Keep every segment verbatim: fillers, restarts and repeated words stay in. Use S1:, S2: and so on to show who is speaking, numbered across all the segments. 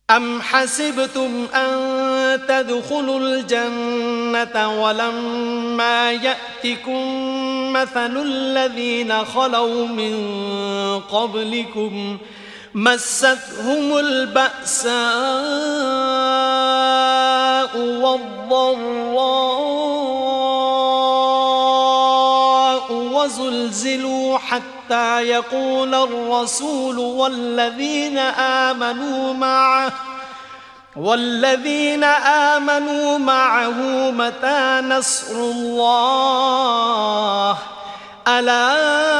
S1: أم حسبتم أن تدخلوا الجنة ولما يأتكم مثل الذين خلوا من قبلكم مستهم البأساء والضراء وزلزلوا حتى يقول الرسول والذين آمنوا معه والذين آمنوا معه متى نصر الله ألا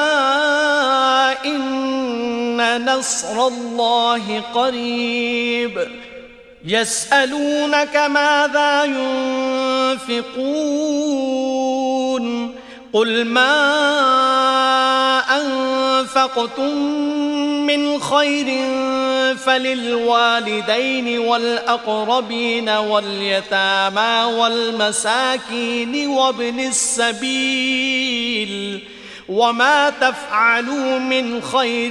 S1: إن نصر الله قريب يسألونك ماذا ينفقون قل ما أنفقتم من خير فللوالدين والأقربين واليتامى والمساكين وابن السبيل وما تفعلوا من خير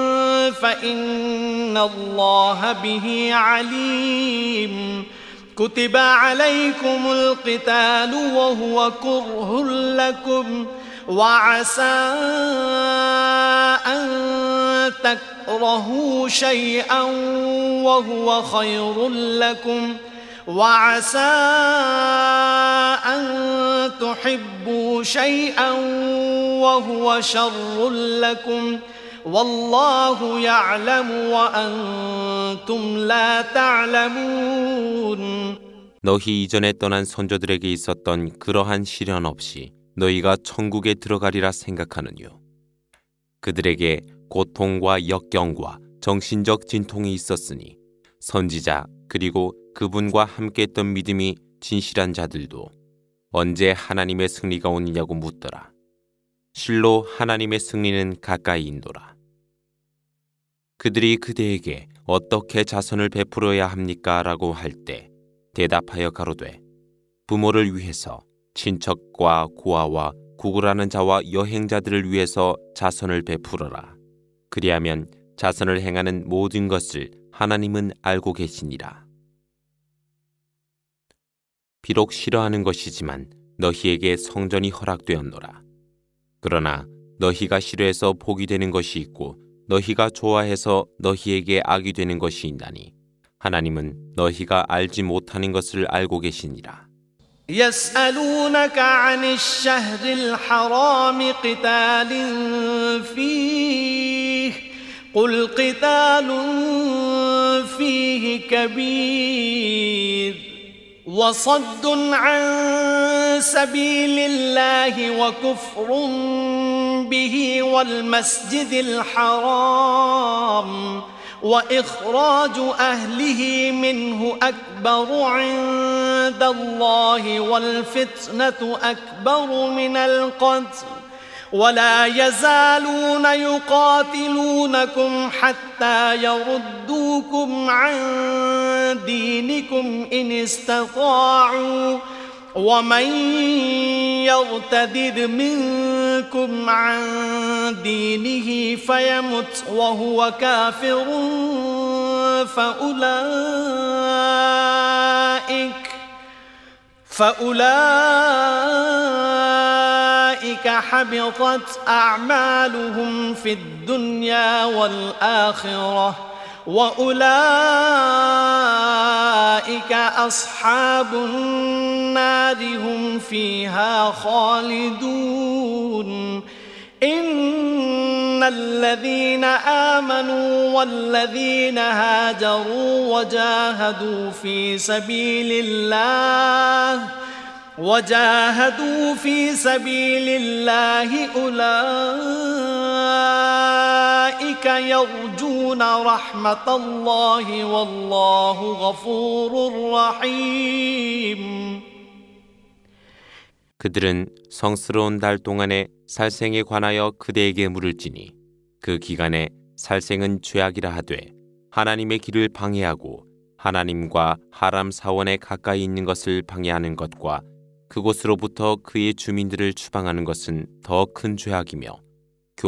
S1: فإن الله به عليم كتب عليكم القتال وهو كره لكم وعسى أن تكرهوا شيئا وهو خير لكم وعسى أن تحبوا شيئا وهو شر لكم والله يعلم وأنتم لا تعلمون.
S2: 너희 이전에 떠난 선조들에게 있었던 그러한 시련 없이 너희가 천국에 들어가리라 생각하느뇨. 그들에게 고통과 역경과 정신적 진통이 있었으니 선지자 그리고 그분과 함께했던 믿음이 진실한 자들도 언제 하나님의 승리가 오느냐고 묻더라. 실로 하나님의 승리는 가까이 인도라. 그들이 그대에게 어떻게 자선을 베풀어야 합니까? 라고 할 때 대답하여 가로되 부모를 위해서 친척과 고아와 구걸하는 자와 여행자들을 위해서 자선을 베풀어라. 그리하면 자선을 행하는 모든 것을 하나님은 알고 계시니라. 비록 싫어하는 것이지만 너희에게 성전이 허락되었노라. 그러나 너희가 싫어해서 복이 되는 것이 있고 너희가 좋아해서 너희에게 악이 되는 것이 있나니 하나님은 너희가 알지 못하는 것을 알고 계시니라.
S1: يسألونك عن الشهر الحرام قتال فيه قل قتال فيه كبير وصد عن سبيل الله وكفر به والمسجد الحرام وإخراج أهله منه أكبر عند الله والفتنة أكبر من القتل ولا يزالون يقاتلونكم حتى يردوكم عن دينكم إن استطاعوا ومن يرتد منكم عن دينه فيمت وهو كافر فأولئك فأولئك حبطت أعمالهم في الدنيا والآخرة وأولئك أصحاب النار هم فيها خالدون. إن الذين آمنوا والذين هاجروا وجاهدوا في سبيل الله وجاهدوا في سبيل الله أولئك يرجون رحمة الله والله غفور رحيم.
S2: 그들은 성스러운 달 동안에 살생에 관하여 그대에게 물을지니 그 기간에 살생은 죄악이라 하되 하나님의 길을 방해하고 하나님과 하람 사원에 가까이 있는 것을 방해하는 것과 그곳으로부터 그의 주민들을 추방하는 것은 더 큰 죄악이며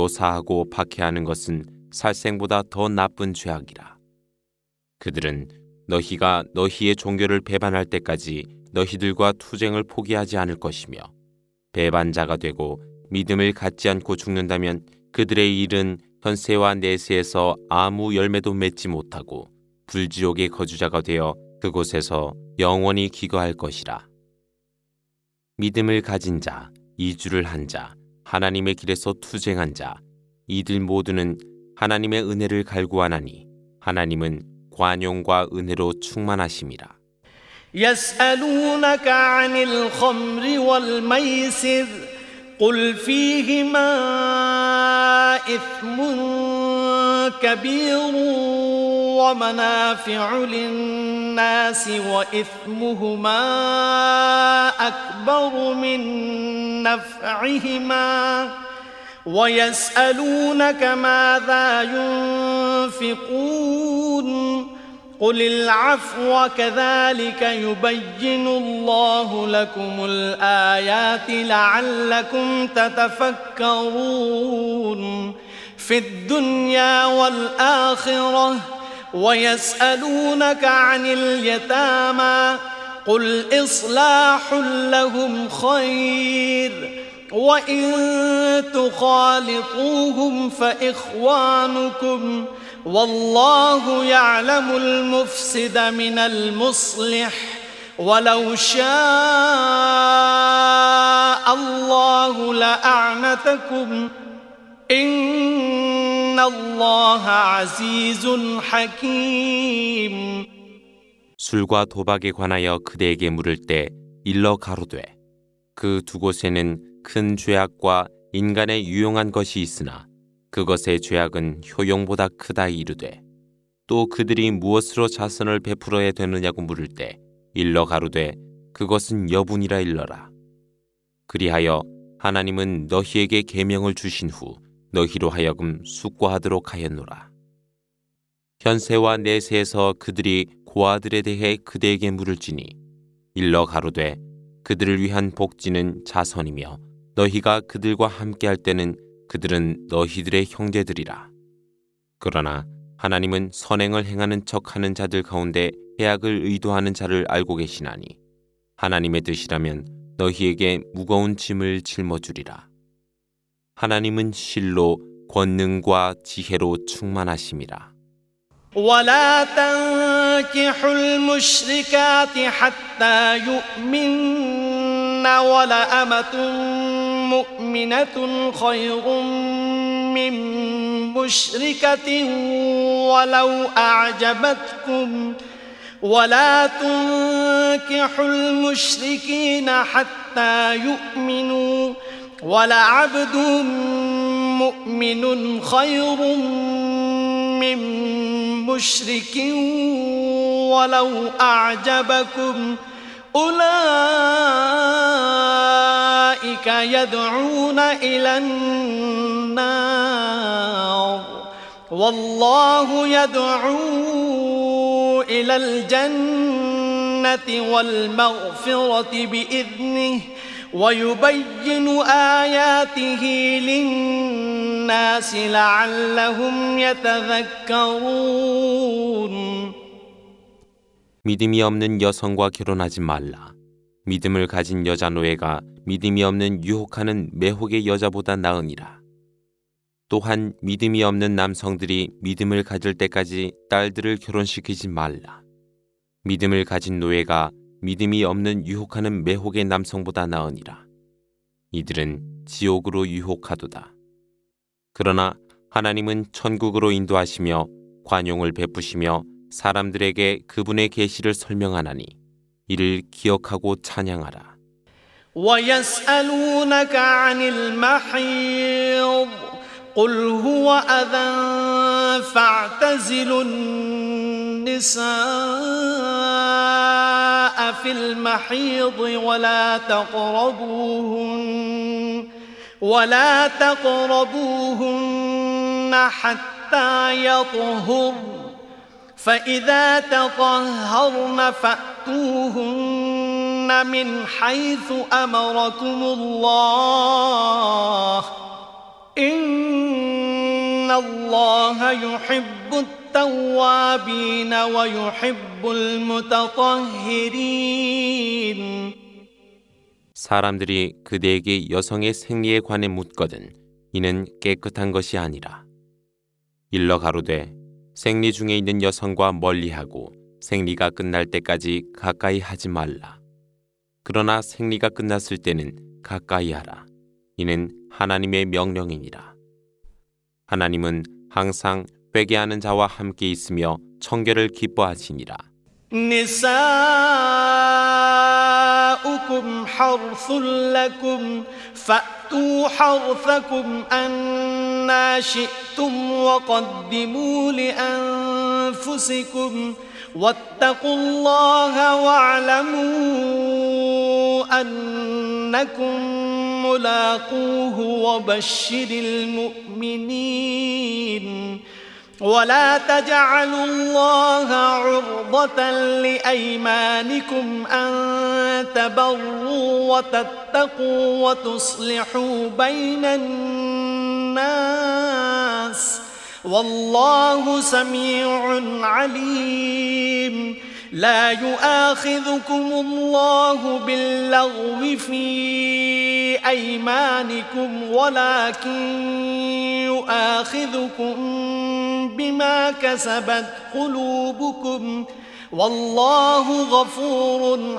S2: 교사하고 박해하는 것은 살생보다 더 나쁜 죄악이라. 그들은 너희가 너희의 종교를 배반할 때까지 너희들과 투쟁을 포기하지 않을 것이며 배반자가 되고 믿음을 갖지 않고 죽는다면 그들의 일은 현세와 내세에서 아무 열매도 맺지 못하고 불지옥의 거주자가 되어 그곳에서 영원히 기거할 것이라. 믿음을 가진 자, 이주를 한 자, 하나님의 길에서 투쟁한 자, 이들 모두는 하나님의 은혜를 갈구하나니 하나님은 관용과 은혜로 충만하심이라.
S1: يسألونك عن الخمر والميسر قل فيهما إثم كبير ومنافع للناس وإثمهما أكبر من نفعهما ويسألونك ماذا ينفقون قل العفو كذلك يبين الله لكم الآيات لعلكم تتفكرون في الدنيا والآخرة ويسألونك عن اليتامى قل إصلاح لهم خير وإن تخالطوهم فإخوانكم والله يعلم المفسد من المصلح ولو شاء الله لأعنتكم إن الله عزيز حكيم.
S2: 술과 도박에 관하여 그대에게 물을 때 일러 가로되 그 두 곳에는 큰 죄악과 인간의 유용한 것이 있으나 그것의 죄악은 효용보다 크다 이르되 또 그들이 무엇으로 자선을 베풀어야 되느냐고 물을 때 일러 가로되 그것은 여분이라 일러라. 그리하여 하나님은 너희에게 계명을 주신 후 너희로 하여금 숙고하도록 하였노라. 현세와 내세에서 그들이 고아들에 대해 그대에게 물을지니 일러 가로되 그들을 위한 복지는 자선이며 너희가 그들과 함께할 때는 그들은 너희들의 형제들이라. 그러나 하나님은 선행을 행하는 척하는 자들 가운데 해악을 의도하는 자를 알고 계시나니 하나님의 뜻이라면 너희에게 무거운 짐을 짊어주리라. 하나님은 실로 권능과 지혜로 충만하심이라.
S1: ولا تنكحوا المشركات حتى يؤمن ولأمة مؤمنة خير من مشركة ولو أعجبتكم ولا تنكحوا المشركين حتى يؤمنوا ولعبد مؤمن خير من مشرك ولو أعجبكم أولئك يدعون إلى النار والله يدعو إلى الجنة والمغفرة بإذنه ويبين آياته للناس لعلهم يتذكرون.
S2: 믿음이 없는 여성과 결혼하지 말라. 믿음을 가진 여자 노예가 믿음이 없는 유혹하는 매혹의 여자보다 나으니라. 또한 믿음이 없는 남성들이 믿음을 가질 때까지 딸들을 결혼시키지 말라. 믿음을 가진 노예가 믿음이 없는 유혹하는 매혹의 남성보다 나으니라. 이들은 지옥으로 유혹하도다. 그러나 하나님은 천국으로 인도하시며 관용을 베푸시며 사람들에게 그분의 계시를 설명하나니 이를 기억하고 찬양하라.
S1: ويسألونك عن المحيض قل هو أذى فاعتزلوا النساء في المحيض ولا تقربوهن ولا تقربوهن حتى يطهرن فإذا تطهرن فأتوهن من حيث أمركم الله إن الله يحب التوابين ويحب المتطهرين.
S2: 사람들이 그대에게 여성의 생리에 관해 묻거든 이는 깨끗한 것이 아니라 일러 가로되 생리 중에 있는 여성과 멀리하고 생리가 끝날 때까지 가까이 하지 말라. 그러나 생리가 끝났을 때는 가까이 하라. 이는 하나님의 명령이니라. 하나님은 항상 회개하는 자와 함께 있으며 청결을 기뻐하시니라.
S1: نساؤكم حرث لكم فأتوا حرثكم أنى شئتم وقدموا لأنفسكم واتقوا الله واعلموا أنكم ملاقوه وبشر المؤمنين. ولا تجعلوا الله عرضة لأيمانكم أن تبروا وتتقوا وتصلحوا بين الناس والله سميع عليم. لا يؤاخذكم الله باللغو في أيمانكم ولكن يؤاخذكم بما كسبت قلوبكم والله غفور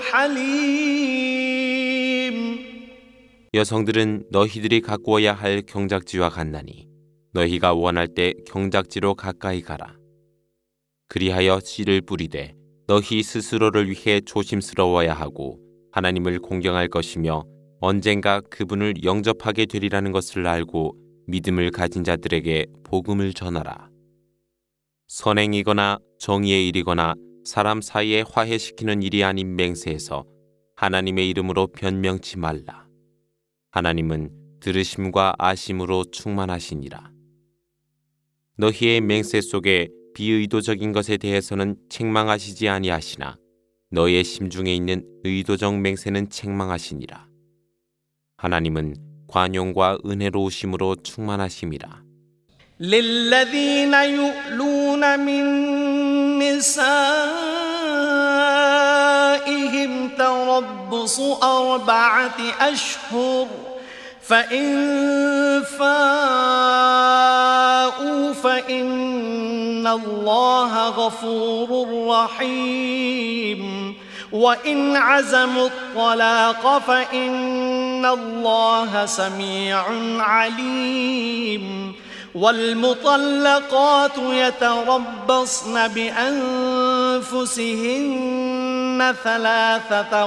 S1: حليم.
S2: 여성들은 너희들이 가꾸어야 할 경작지와 같나니 너희가 원할 때 경작지로 가까이 가라. 그리하여 씨를 뿌리되 너희 스스로를 위해 조심스러워야 하고 하나님을 공경할 것이며 언젠가 그분을 영접하게 되리라는 것을 알고 믿음을 가진 자들에게 복음을 전하라. 선행이거나 정의의 일이거나 사람 사이에 화해시키는 일이 아닌 맹세에서 하나님의 이름으로 변명치 말라. 하나님은 들으심과 아심으로 충만하시니라. 너희의 맹세 속에 비의도적인 것에 대해서는 책망하시지 아니하시나 너의 심중에 있는 의도적 맹세는 책망하시니라. 하나님은 관용과 은혜로우심으로 충만하심이라.
S1: للذين يؤلون من نسائهم تربص أربعة أشهر فإن فاءوا فإن الله غفور رحيم. وإن عزموا الطلاق فإن الله سميع عليم. والمطلقات يتربصن بأنفسهن ثلاثة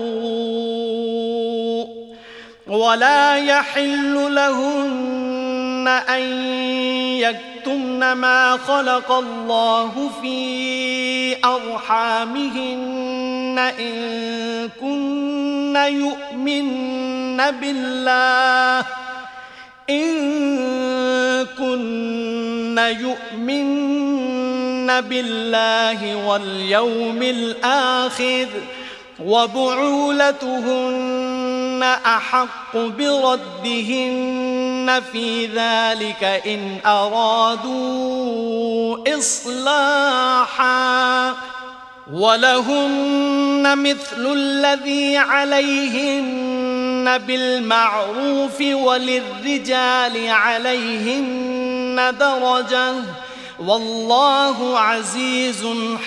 S1: قروء ولا يحل لهن أن يكتمن ما خلق الله في أرحامهن إن كن يؤمن بالله إن كن يؤمن بالله واليوم الآخر وبعولتهن أحق بردهن في ذلك إن أرادوا إصلاحا ولهن مثل الذي عليهن بالمعروف وللرجال عليهن درجة والله عزيز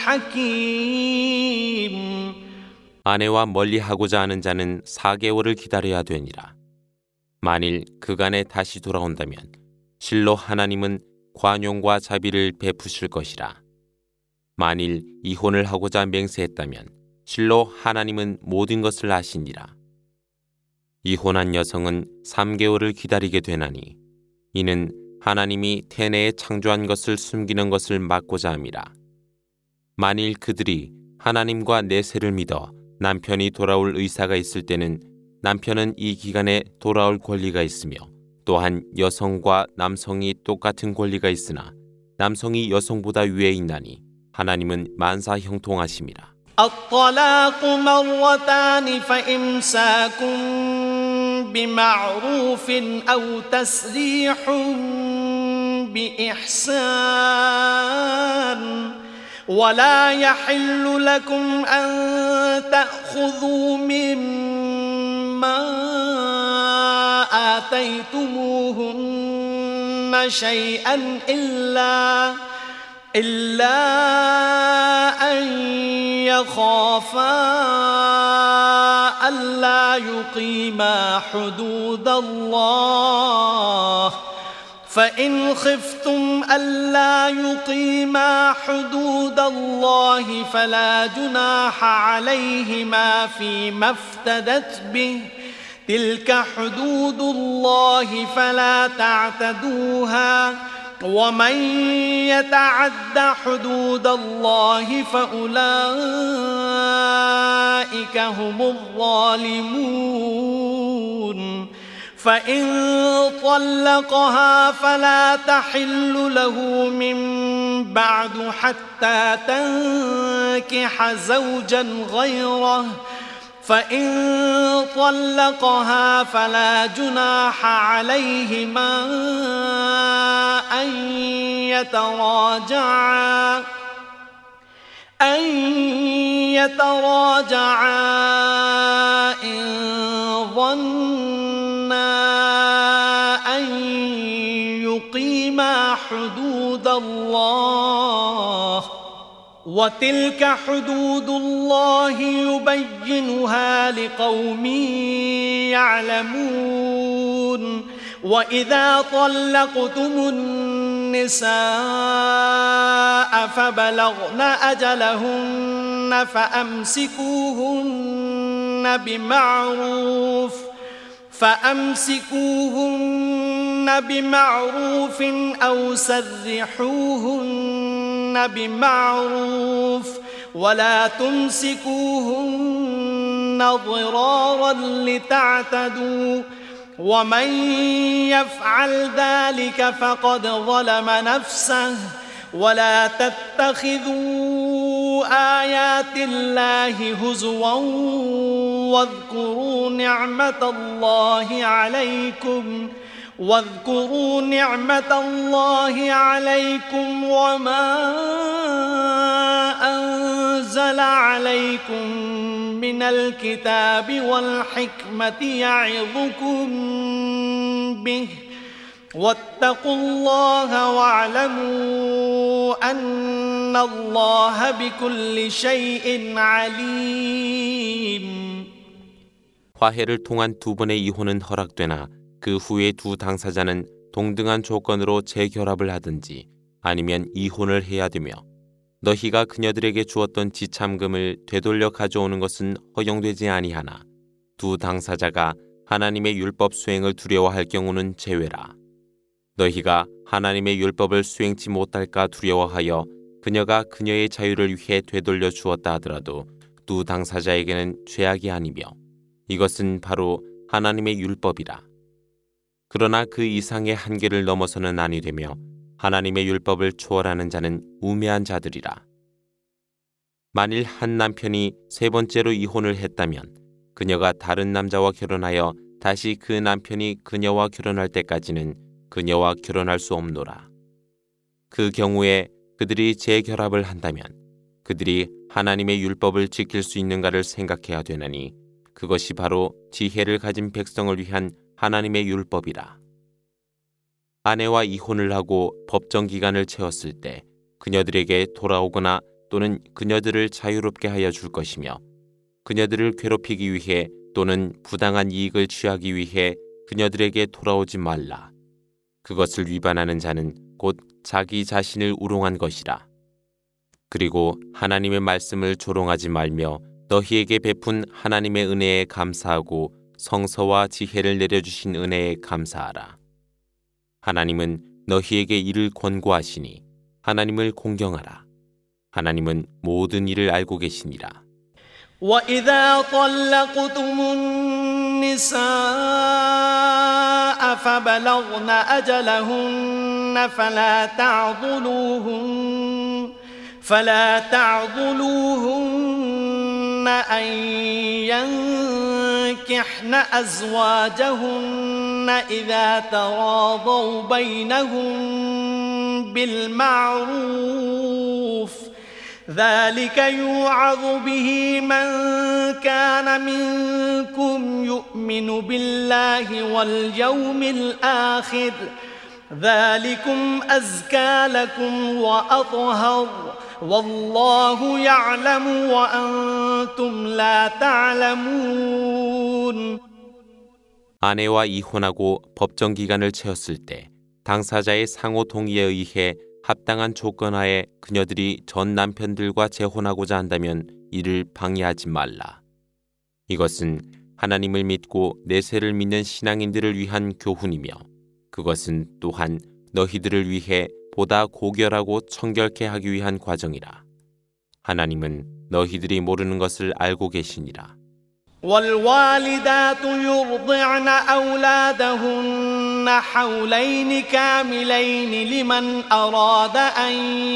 S1: حكيم.
S2: 아내와 멀리하고자 하는 자는 사 개월을 기다려야 되니라. 만일 그간에 다시 돌아온다면 실로 하나님은 관용과 자비를 베푸실 것이라. 만일 이혼을 하고자 맹세했다면 실로 하나님은 모든 것을 아시니라. 이혼한 여성은 삼 개월을 기다리게 되나니 이는 하나님이 태내에 창조한 것을 숨기는 것을 막고자 함이라. 만일 그들이 하나님과 내세를 믿어 남편이 돌아올 의사가 있을 때는 남편은 이 기간에 돌아올 권리가 있으며 또한 여성과 남성이 똑같은 권리가 있으나 남성이 여성보다 위에 있나니 하나님은 만사 형통하심이라.
S1: الطلاق مرتان فإمساك بمعروف أو تسريح بإحسان ولا يحل لكم أن تأخذوا مما آتيتموهن شيئا إلا إلا أن يخافا ألا يقيما حدود الله فإن خفتم ألا يقيما حدود الله فلا جناح عليهما فيما افتدت به تلك حدود الله فلا تعتدوها ومن يتعد حدود الله فأولئك هم الظالمون فإن طلقها فلا تحل له من بعد حتى تنكح زوجا غيره فإن طلقها فلا جناح عليهما أن يتراجعا أن يتراجعا إن ظنا أن يقيما حدود الله وتلك حدود الله يبينها لقوم يعلمون وإذا طلقتم النساء فبلغن أجلهن فأمسكوهن بمعروف فأمسكوهن بمعروف أو سرحوهن بمعروف ولا تمسكوهن ضرارا لتعتدوا ومن يفعل ذلك فقد ظلم نفسه ولا تتخذوا آيات الله هزوا واذكروا نعمة الله عليكم واذكروا نعمة الله عليكم وما أنزل عليكم من الكتاب والحكمة يعظكم به واتقوا الله واعلموا أن الله بكل شيء عليم.
S2: 화해를 통한 두 번의 이혼은 허락되나 그 후에 두 당사자는 동등한 조건으로 재결합을 하든지 아니면 이혼을 해야 되며 너희가 그녀들에게 주었던 지참금을 되돌려 가져오는 것은 허용되지 아니하나 두 당사자가 하나님의 율법 수행을 두려워할 경우는 제외라. 너희가 하나님의 율법을 수행치 못할까 두려워하여 그녀가 그녀의 자유를 위해 되돌려 주었다 하더라도 두 당사자에게는 죄악이 아니며 이것은 바로 하나님의 율법이라. 그러나 그 이상의 한계를 넘어서는 아니 되며 하나님의 율법을 초월하는 자는 우매한 자들이라. 만일 한 남편이 세 번째로 이혼을 했다면 그녀가 다른 남자와 결혼하여 다시 그 남편이 그녀와 결혼할 때까지는 그녀와 결혼할 수 없노라. 그 경우에 그들이 재결합을 한다면 그들이 하나님의 율법을 지킬 수 있는가를 생각해야 되나니 그것이 바로 지혜를 가진 백성을 위한 하나님의 율법이라. 아내와 이혼을 하고 법정 기간을 채웠을 때 그녀들에게 돌아오거나 또는 그녀들을 자유롭게 하여 줄 것이며 그녀들을 괴롭히기 위해 또는 부당한 이익을 취하기 위해 그녀들에게 돌아오지 말라. 그것을 위반하는 자는 곧 자기 자신을 우롱한 것이라. 그리고 하나님의 말씀을 조롱하지 말며 너희에게 베푼 하나님의 은혜에 감사하고 성서와 지혜를 내려주신 은혜에 감사하라. 하나님은 너희에게 이를 권고하시니 하나님을 공경하라. 하나님은 모든 일을 알고 계시니라.
S1: وإذا طلقتم النساء فبلغن أجلهن فلا تعضلوهن فلا تعضلوهن أن ينكحن أزواجهن إذا تراضوا بينهم بالمعروف ذلك يوعظ به من كان منكم يؤمن بالله واليوم الآخر ذلكم أزكى لكم وأطهر والله يعلم وأنتم لا تعلمون.
S2: 아내와 이혼하고 법정 기간을 채웠을 때 당사자의 상호 동의에 의해 합당한 조건하에 그녀들이 전 남편들과 재혼하고자 한다면 이를 방해하지 말라. 이것은 하나님을 믿고 내세를 믿는 신앙인들을 위한 교훈이며 그것은 또한 너희들을 위해 보다 고결하고 청결케 하기 위한 과정이라. 하나님은 너희들이 모르는 것을 알고 계시니라.
S1: والوالدات يرضعن أولادهن حولين كاملين لمن أراد أن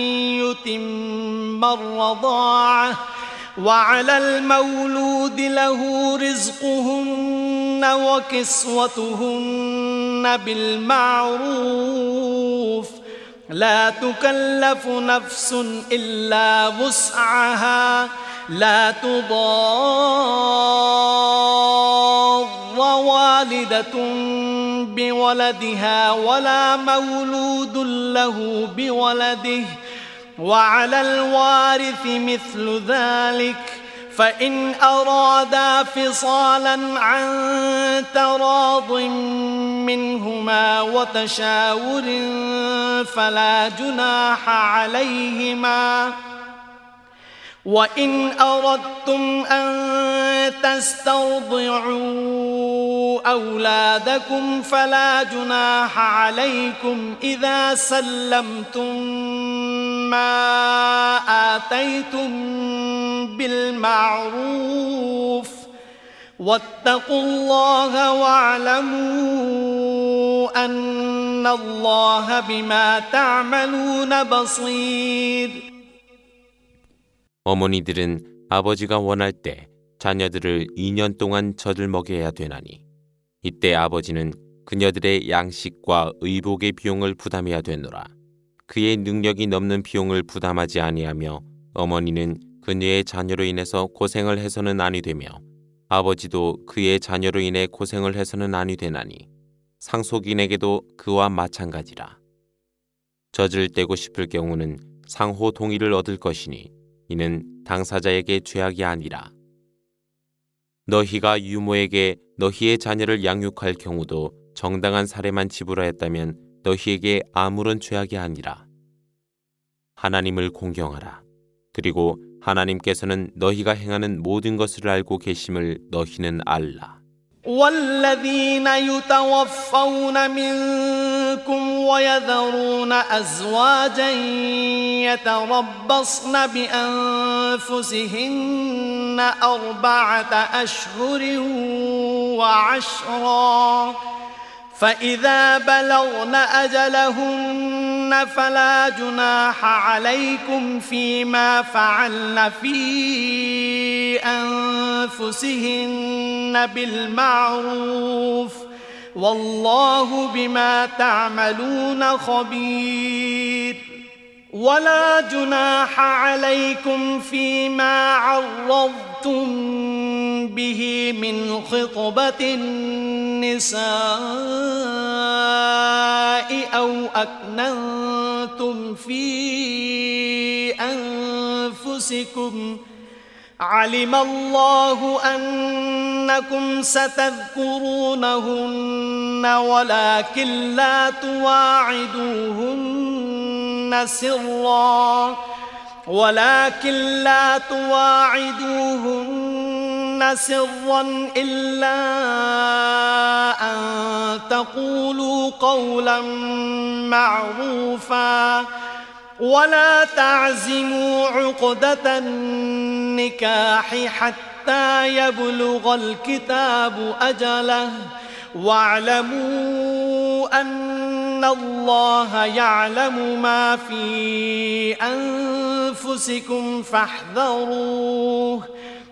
S1: يتم الرضاعة وعلى المولود له رزقهن وكسوتهن بالمعروف لا تكلف نفس إلا وسعها لا تضار والدة بولدها ولا مولود له بولده وعلى الوارث مثل ذلك فإن أرادا فصالا عن تراض منهما وتشاور فلا جناح عليهما وإن أردتم أن تسترضعوا أولادكم فلا جناح عليكم إذا سلمتم ما آتيتم بالمعروف واتقوا الله واعلموا أن الله بما تعملون بصير.
S2: 어머니들은 아버지가 원할 때 자녀들을 이 년 동안 젖을 먹여야 되나니 이때 아버지는 그녀들의 양식과 의복의 비용을 부담해야 되노라. 그의 능력이 넘는 비용을 부담하지 아니하며 어머니는 그녀의 자녀로 인해서 고생을 해서는 아니 되며 아버지도 그의 자녀로 인해 고생을 해서는 아니 되나니 상속인에게도 그와 마찬가지라. 젖을 떼고 싶을 경우는 상호 동의를 얻을 것이니 이는 당사자에게 죄악이 아니라. 너희가 유모에게 너희의 자녀를 양육할 경우도 정당한 사례만 지불하였다면 너희에게 아무런 죄악이 아니라. 하나님을 공경하라. 그리고 하나님께서는 너희가 행하는 모든 것을 알고 계심을 너희는 알라.
S1: والذين يتوفون منكم ويذرون أزواجا يتربصن بأنفسهن أربعة أشهر وعشرا فإذا بلغن أجلهن فلا جناح عليكم فيما فعلن في أنفسهن بالمعروف والله بما تعملون خبير. ولا جناح عليكم فيما عرضتم به من خطبة النساء أو أكننتم في أنفسكم علم الله أنكم ستذكرونهن ولكن لا تواعدوهن سرا ولكن لا تواعدوهن سرا إلا أن تقولوا قولا معروفا ولا تعزموا عقدة النكاح حتى يبلغ الكتاب أجله واعلموا أن الله يعلم ما في أنفسكم فاحذروه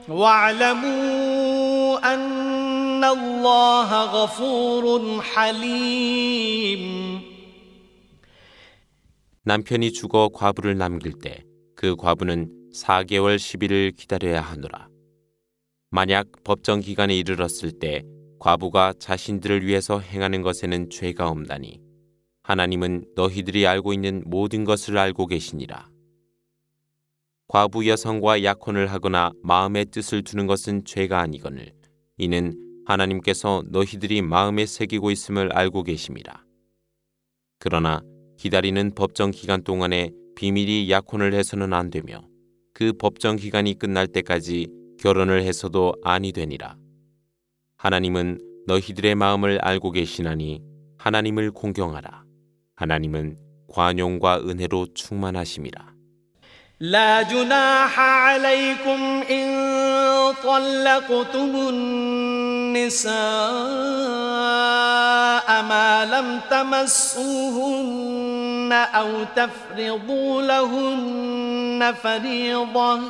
S1: واعلموا أن الله غفور حليم.
S2: 남편이 죽어 과부를 남길 때 그 과부는 사 개월 십 일을 기다려야 하노라. 만약 법정 기간에 이르렀을 때 과부가 자신들을 위해서 행하는 것에는 죄가 없나니 하나님은 너희들이 알고 있는 모든 것을 알고 계시니라. 과부 여성과 약혼을 하거나 마음에 뜻을 두는 것은 죄가 아니거늘 이는 하나님께서 너희들이 마음에 새기고 있음을 알고 계심이라. 그러나 기다리는 법정 기간 동안에 비밀이 약혼을 해서는 안 되며 그 법정 기간이 끝날 때까지 결혼을 해서도 아니 되니라. 하나님은 너희들의 마음을 알고 계시나니 하나님을 공경하라. 하나님은 관용과 은혜로 충만하심이라.
S1: لا جناح عليكم إن طلقتم النساء ما لم تمسوهن أو تفرضوا لهن فريضة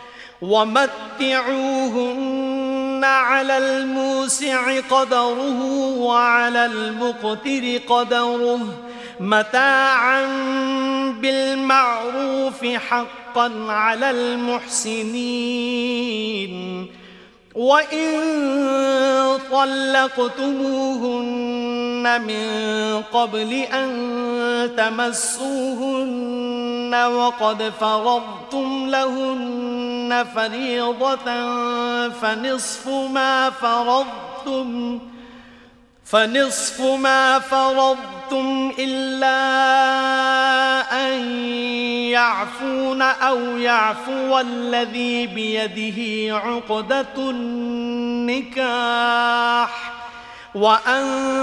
S1: ومتعوهن على الموسع قدره وعلى المقتر قدره متاعا بالمعروف حقا على المحسنين وإن طلقتموهن من قبل أن تمسوهن وقد فرضتم لهن فريضة فنصف ما فرضتم فنصف ما فرضتم إلا أن يعفون أو يعفو الذي بيده عقدة النكاح وأن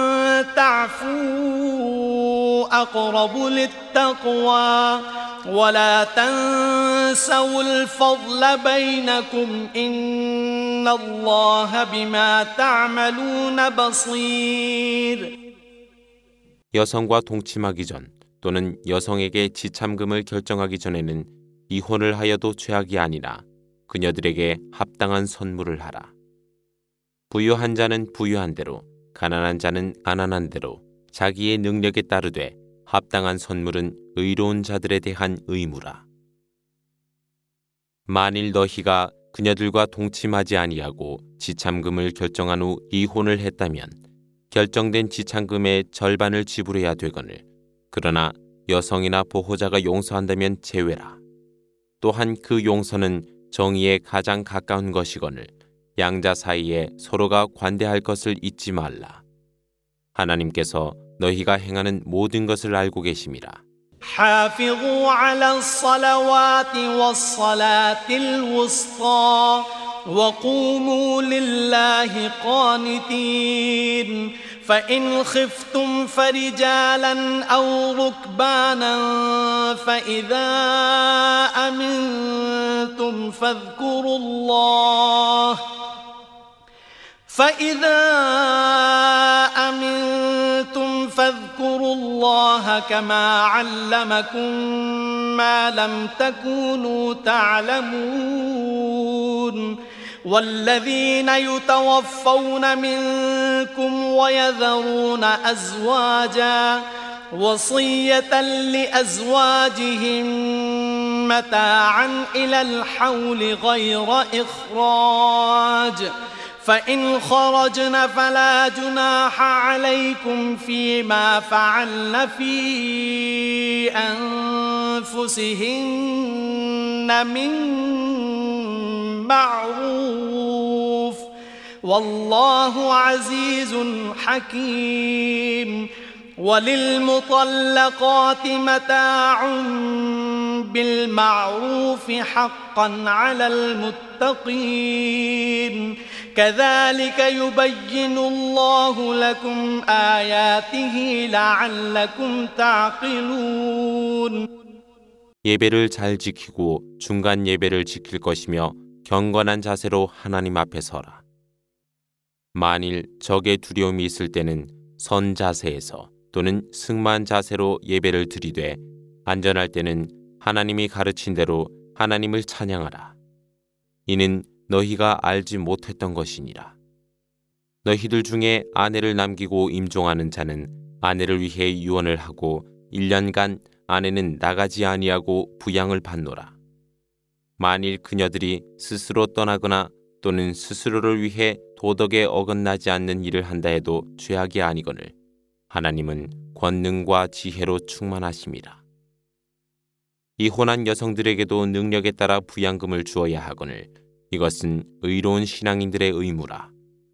S1: تعفوا أقرب للتقوى ولا تنسوا الفضل بينكم إن الله بما تعملون بصير.
S2: 여성과 동침하기 전 또는 여성에게 지참금을 결정하기 전에는 이혼을 하여도 죄악이 아니라 그녀들에게 합당한 선물을 하라. 부유한 자는 부유한 대로, 가난한 자는 가난한 대로 자기의 능력에 따르되 합당한 선물은 의로운 자들에 대한 의무라. 만일 너희가 그녀들과 동침하지 아니하고 지참금을 결정한 후 이혼을 했다면 결정된 지참금의 절반을 지불해야 되거늘 그러나 여성이나 보호자가 용서한다면 제외라. 또한 그 용서는 정의에 가장 가까운 것이거늘 양자 사이에 서로가 관대할 것을 잊지 말라. 하나님께서 너희가 행하는 모든 것을 알고 계심이라.
S1: حافظوا على الصلوات والصلاة الوسطى وقوموا لله قانتين فإن خفتم فرجالا أو ركبانا فإذا أمنتم فاذكروا الله فإذا أمنتم فاذكروا الله كما علمكم ما لم تكونوا تعلمون والذين يتوفون منكم ويذرون أزواجا وصية لأزواجهم متاعا إلى الحول غير إخراج فإن خرجن فلا جناح عليكم فيما فعلن في أنفسهن من معروف والله عزيز حكيم وللمطلقات متاع بالمعروف حقا على المتقين كذلك يبين الله لكم آياته لعلكم تعقلون.
S2: 예배를 잘 지키고 중간 예배를 지킬 것이며 경건한 자세로 하나님 앞에 서라. 만일 적의 두려움이 있을 때는 선 자세에서 또는 승만 자세로 예배를 드리되 안전할 때는 하나님이 가르친 대로 하나님을 찬양하라. 이는 너희가 알지 못했던 것이니라. 너희들 중에 아내를 남기고 임종하는 자는 아내를 위해 유언을 하고 일 년간 아내는 나가지 아니하고 부양을 받노라. 만일 그녀들이 스스로 떠나거나 또는 스스로를 위해 도덕에 어긋나지 않는 일을 한다 해도 죄악이 아니거늘 하나님은 권능과 지혜로 충만하심이라. 이혼한 여성들에게도 능력에 따라 부양금을 주어야 하거늘 이것은 의로운 신앙인들의 의무라.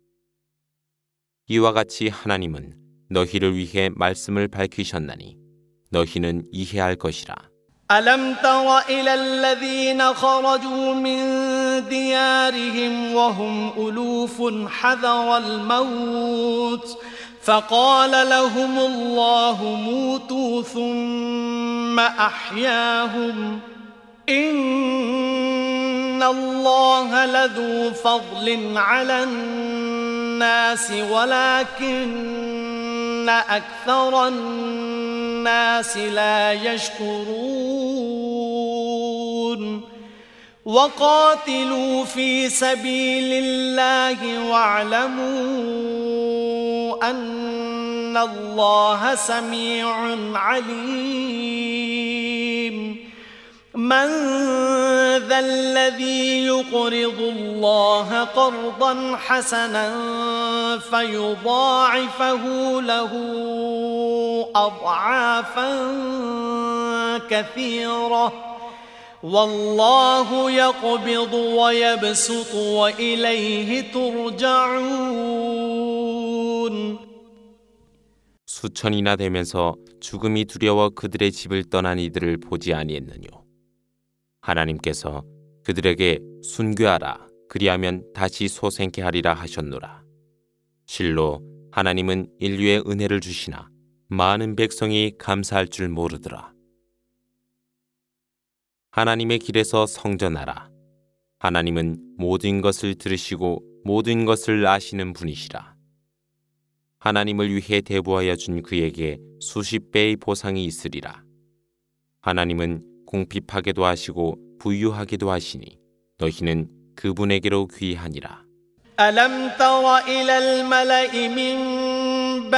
S2: 이와 같이 하나님은 너희를 위해 말씀을 밝히셨나니 너희는 이해할 것이라.
S1: ألم تر إلى الذين خرجوا من ديارهم وهم ألوف حذر الموت فقال لهم الله موتوا ثم أحياهم إن الله لذو فضل على الناس ولكن أكثر الناس لا يشكرون وقاتلوا في سبيل الله واعلموا أن الله سميع عليم من ذا الذي يقرض الله قرضا حسنا فيضاعفه له أضعافا كثيرة والله يقبض ويبسط وإليه ترجعون.
S2: 수천이나 되면서 죽음이 두려워 그들의 집을 떠난 이들을 보지 아니했느뇨. 하나님께서 그들에게 순교하라 그리하면 다시 소생케 하리라 하셨노라. 실로 하나님은 인류의 은혜를 주시나 많은 백성이 감사할 줄 모르더라. 하나님의 길에서 성전하라. 하나님은 모든 것을 들으시고 모든 것을 아시는 분이시라. 하나님을 위해 대부하여 준 그에게 수십 배의 보상이 있으리라. 하나님은 궁핍하게도 하시고 부유하게도 하시니 너희는 그분에게로 귀하니라.
S1: ألم تر إلى الملأ من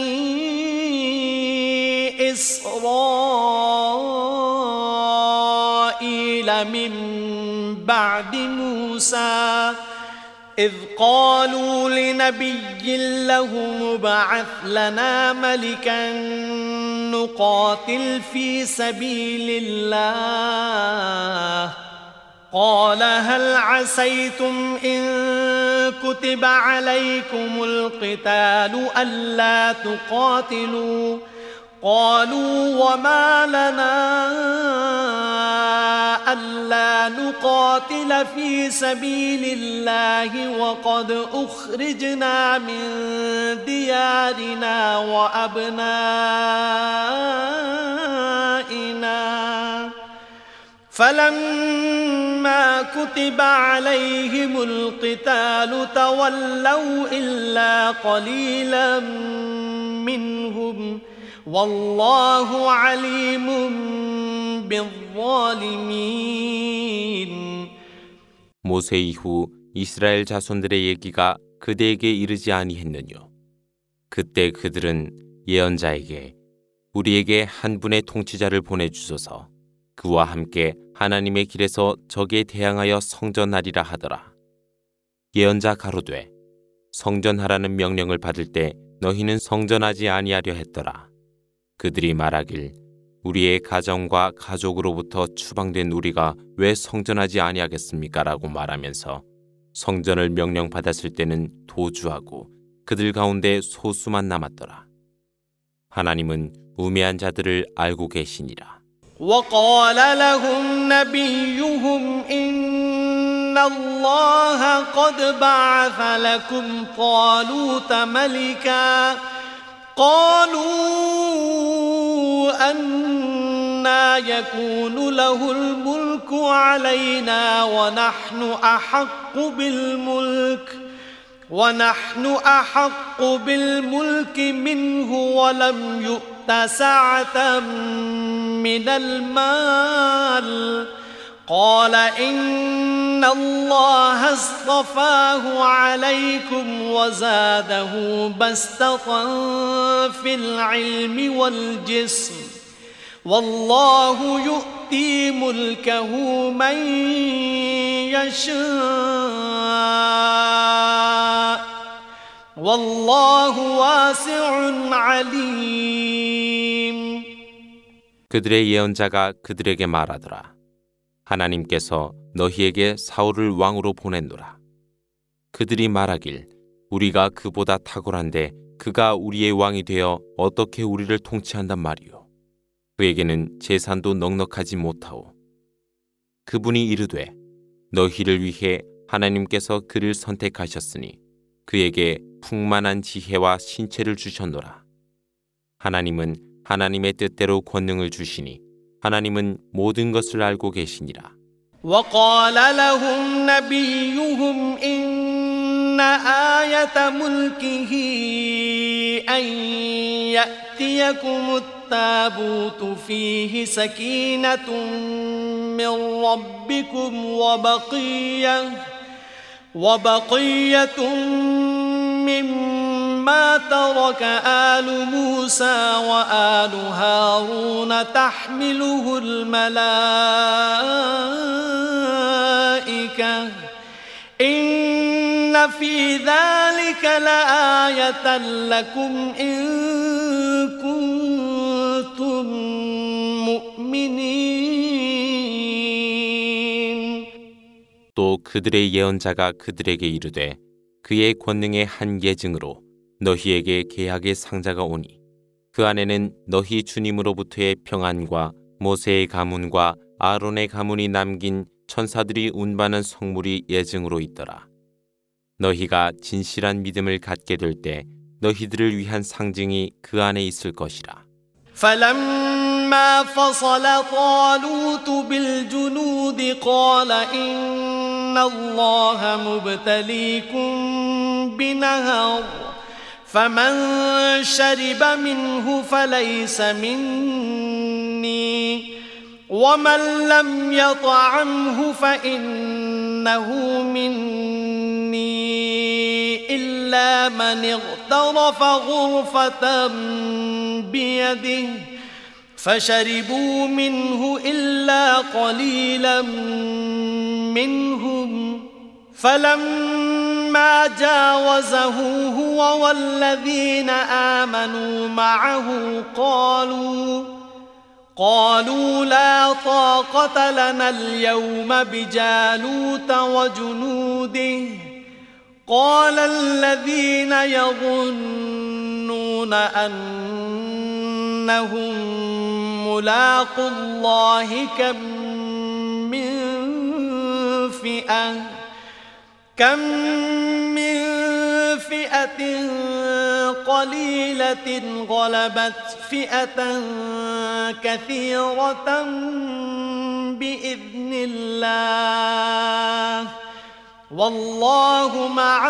S1: بني إسرائيل من بعد موسى إذ قالوا لنبي له ابعث لنا ملكا نقاتل في سبيل الله قال هل عسيتم إن كتب عليكم القتال ألا تقاتلوا قالوا وما لنا ألا نقاتل في سبيل الله وقد أخرجنا من ديارنا وأبنائنا فلما كتب عليهم القتال تولوا إلا قليلا منهم والله عليم بالظالمين.
S2: 모세 이후 이스라엘 자손들의 얘기가 그대에게 이르지 아니했느뇨. 그때 그들은 예언자에게 우리에게 한 분의 통치자를 보내주소서 그와 함께 하나님의 길에서 적에 대항하여 성전하리라 하더라. 예언자 가로되 성전하라는 명령을 받을 때 너희는 성전하지 아니하려 했더라. 그들이 말하길 우리의 가정과 가족으로부터 추방된 우리가 왜 성전하지 아니하겠습니까? 라고 말하면서 성전을 명령받았을 때는 도주하고 그들 가운데 소수만 남았더라. 하나님은 우매한 자들을 알고 계시니라.
S1: وقال لهم نبيهم إن الله قد بعث لكم طالوت ملكا قالوا أنى يكون له الملك علينا ونحن أحق بالملك ونحن أحق بالملك منه ولم يؤت سعة من المال قال إن الله اصطفاه عليكم وزاده بسطة في العلم والجسم والله يؤتي ملكه من يشاء والله واسع عليم.
S2: 그들의 예언자가 그들에게 말하더라. 하나님께서 너희에게 사울을 왕으로 보냈노라. 그들이 말하길 우리가 그보다 탁월한데 그가 우리의 왕이 되어 어떻게 우리를 통치한단 말이오. 그에게는 재산도 넉넉하지 못하오. 그분이 이르되 너희를 위해 하나님께서 그를 선택하셨으니 그에게 풍만한 지혜와 신체를 주셨노라. 하나님은 하나님의 뜻대로 권능을 주시니 하나님은 모든 것을 알고 계시니라.
S1: وقال لهم نبيهم إن آية ملكه أن يأتيكم التابوت فيه سكينة من ربكم وبقية وبقية مما ترك آل موسى وآل هارون تحمله الملائكة إن في ذلك لآية لكم إن كنتم مؤمنين.
S2: 또 그들의 예언자가 그들에게 이르되 그의 권능의 한 예증으로 너희에게 계약의 상자가 오니 그 안에는 너희 주님으로부터의 평안과 모세의 가문과 아론의 가문이 남긴 천사들이 운반한 성물이 예증으로 있더라. 너희가 진실한 믿음을 갖게 될 때 너희들을 위한 상징이 그 안에 있을 것이라.
S1: فلما فصل طالوت بالجنود قال إن الله مبتليكم بنهر فمن شرب منه فليس مني ومن لم يطعمه فإنه مني إلا من اغترف غرفة بيده فشربوا منه إلا قليلا منهم فلما جاوزه هو والذين آمنوا معه قالوا قالوا لا طاقة لنا اليوم بجالوت وجنوده قال الذين يظنون أنهم ملاقو الله كم من فئة كم من فئة قليلة غلبت فئة كثيرة بإذن الله والله مع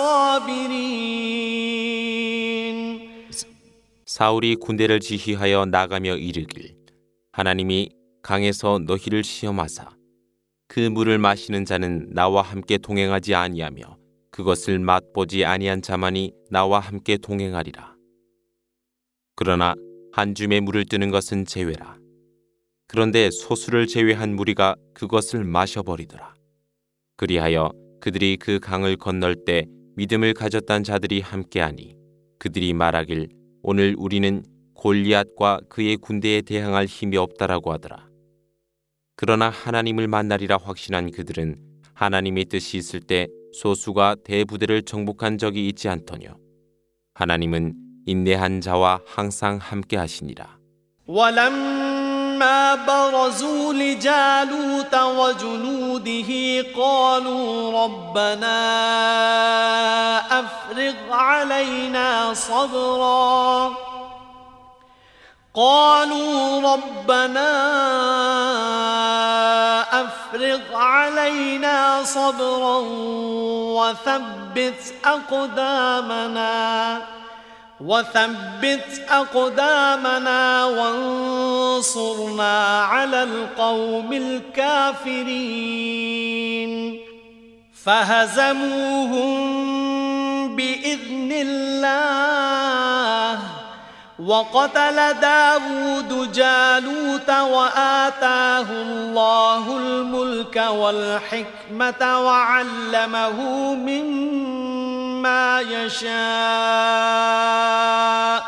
S1: الصابرين.
S2: 사울이 군대를 지휘하여 나가며 이르길 하나님이 강에서 너희를 시험하사 그 물을 마시는 자는 나와 함께 동행하지 아니하며 그것을 맛보지 아니한 자만이 나와 함께 동행하리라. 그러나 한 줌의 물을 뜨는 것은 제외라. 그런데 소수를 제외한 무리가 그것을 마셔버리더라. 그리하여 그들이 그 강을 건널 때 믿음을 가졌던 자들이 함께하니 그들이 말하길 오늘 우리는 골리앗과 그의 군대에 대항할 힘이 없다라고 하더라. 그러나 하나님을 만나리라 확신한 그들은 하나님의 뜻이 있을 때 소수가 대부대를 정복한 적이 있지 않더뇨. 하나님은 인내한 자와 항상 함께 하시니라.
S1: ولما برزوا لجالوت وجنوده قالوا ربنا أفرغ علينا صبرا قالوا ربنا أفرغ علينا صبرا وثبت أقدامنا وثبت أقدامنا وانصرنا على القوم الكافرين فهزموهم بإذن الله وقتل داود جالوت وآتاه الله الملك والحكمة وعلمه مما يشاء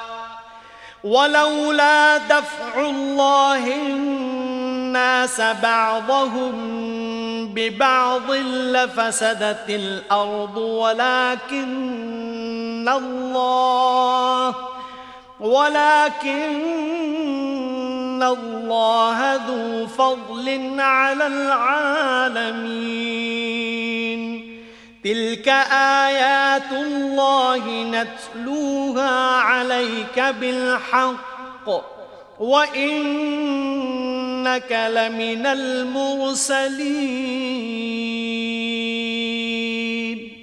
S1: ولولا دفع الله الناس بعضهم ببعض لفسدت الأرض ولكن الله ولكن الله ذو فضل على العالمين تلك آيات الله نتلوها عليك بالحق وإنك لمن المرسلين.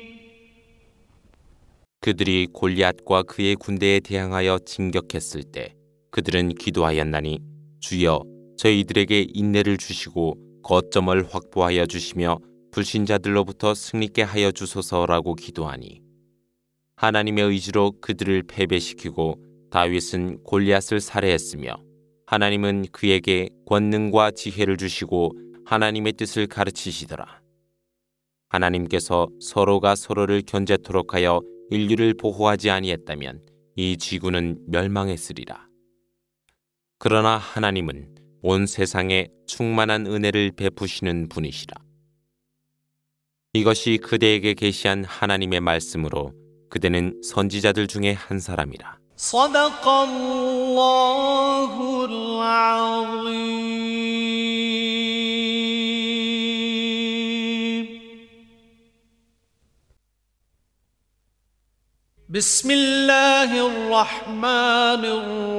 S2: 그들이 골리앗과 그의 군대에 대항하여 진격했을 때 그들은 기도하였나니 주여 저희들에게 인내를 주시고 거점을 확보하여 주시며 불신자들로부터 승리케 하여 주소서라고 기도하니 하나님의 의지로 그들을 패배시키고 다윗은 골리앗을 살해했으며 하나님은 그에게 권능과 지혜를 주시고 하나님의 뜻을 가르치시더라. 하나님께서 서로가 서로를 견제토록 하여 인류를 보호하지 아니했다면 이 지구는 멸망했으리라. 그러나 하나님은 온 세상에 충만한 은혜를 베푸시는 분이시라. 이것이 그대에게 계시한 하나님의 말씀으로 그대는 선지자들 중에 한 사람이라.
S1: 서다깔라후를 아ઝ임. 비스밀라히르 라흐마니르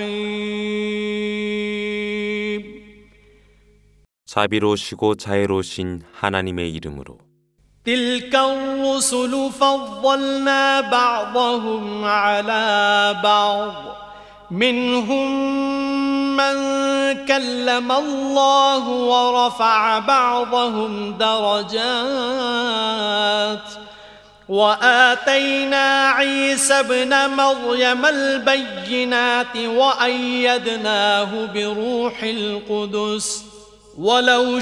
S1: 라힘.
S2: 자비로우시고 자애로우신 하나님의 이름으로.
S1: تلك الرسل فضلنا بعضهم على بعض منهم من كلم الله ورفع بعضهم درجات وآتينا عيسى ابن مريم البينات وأيدناه بروح القدس ولو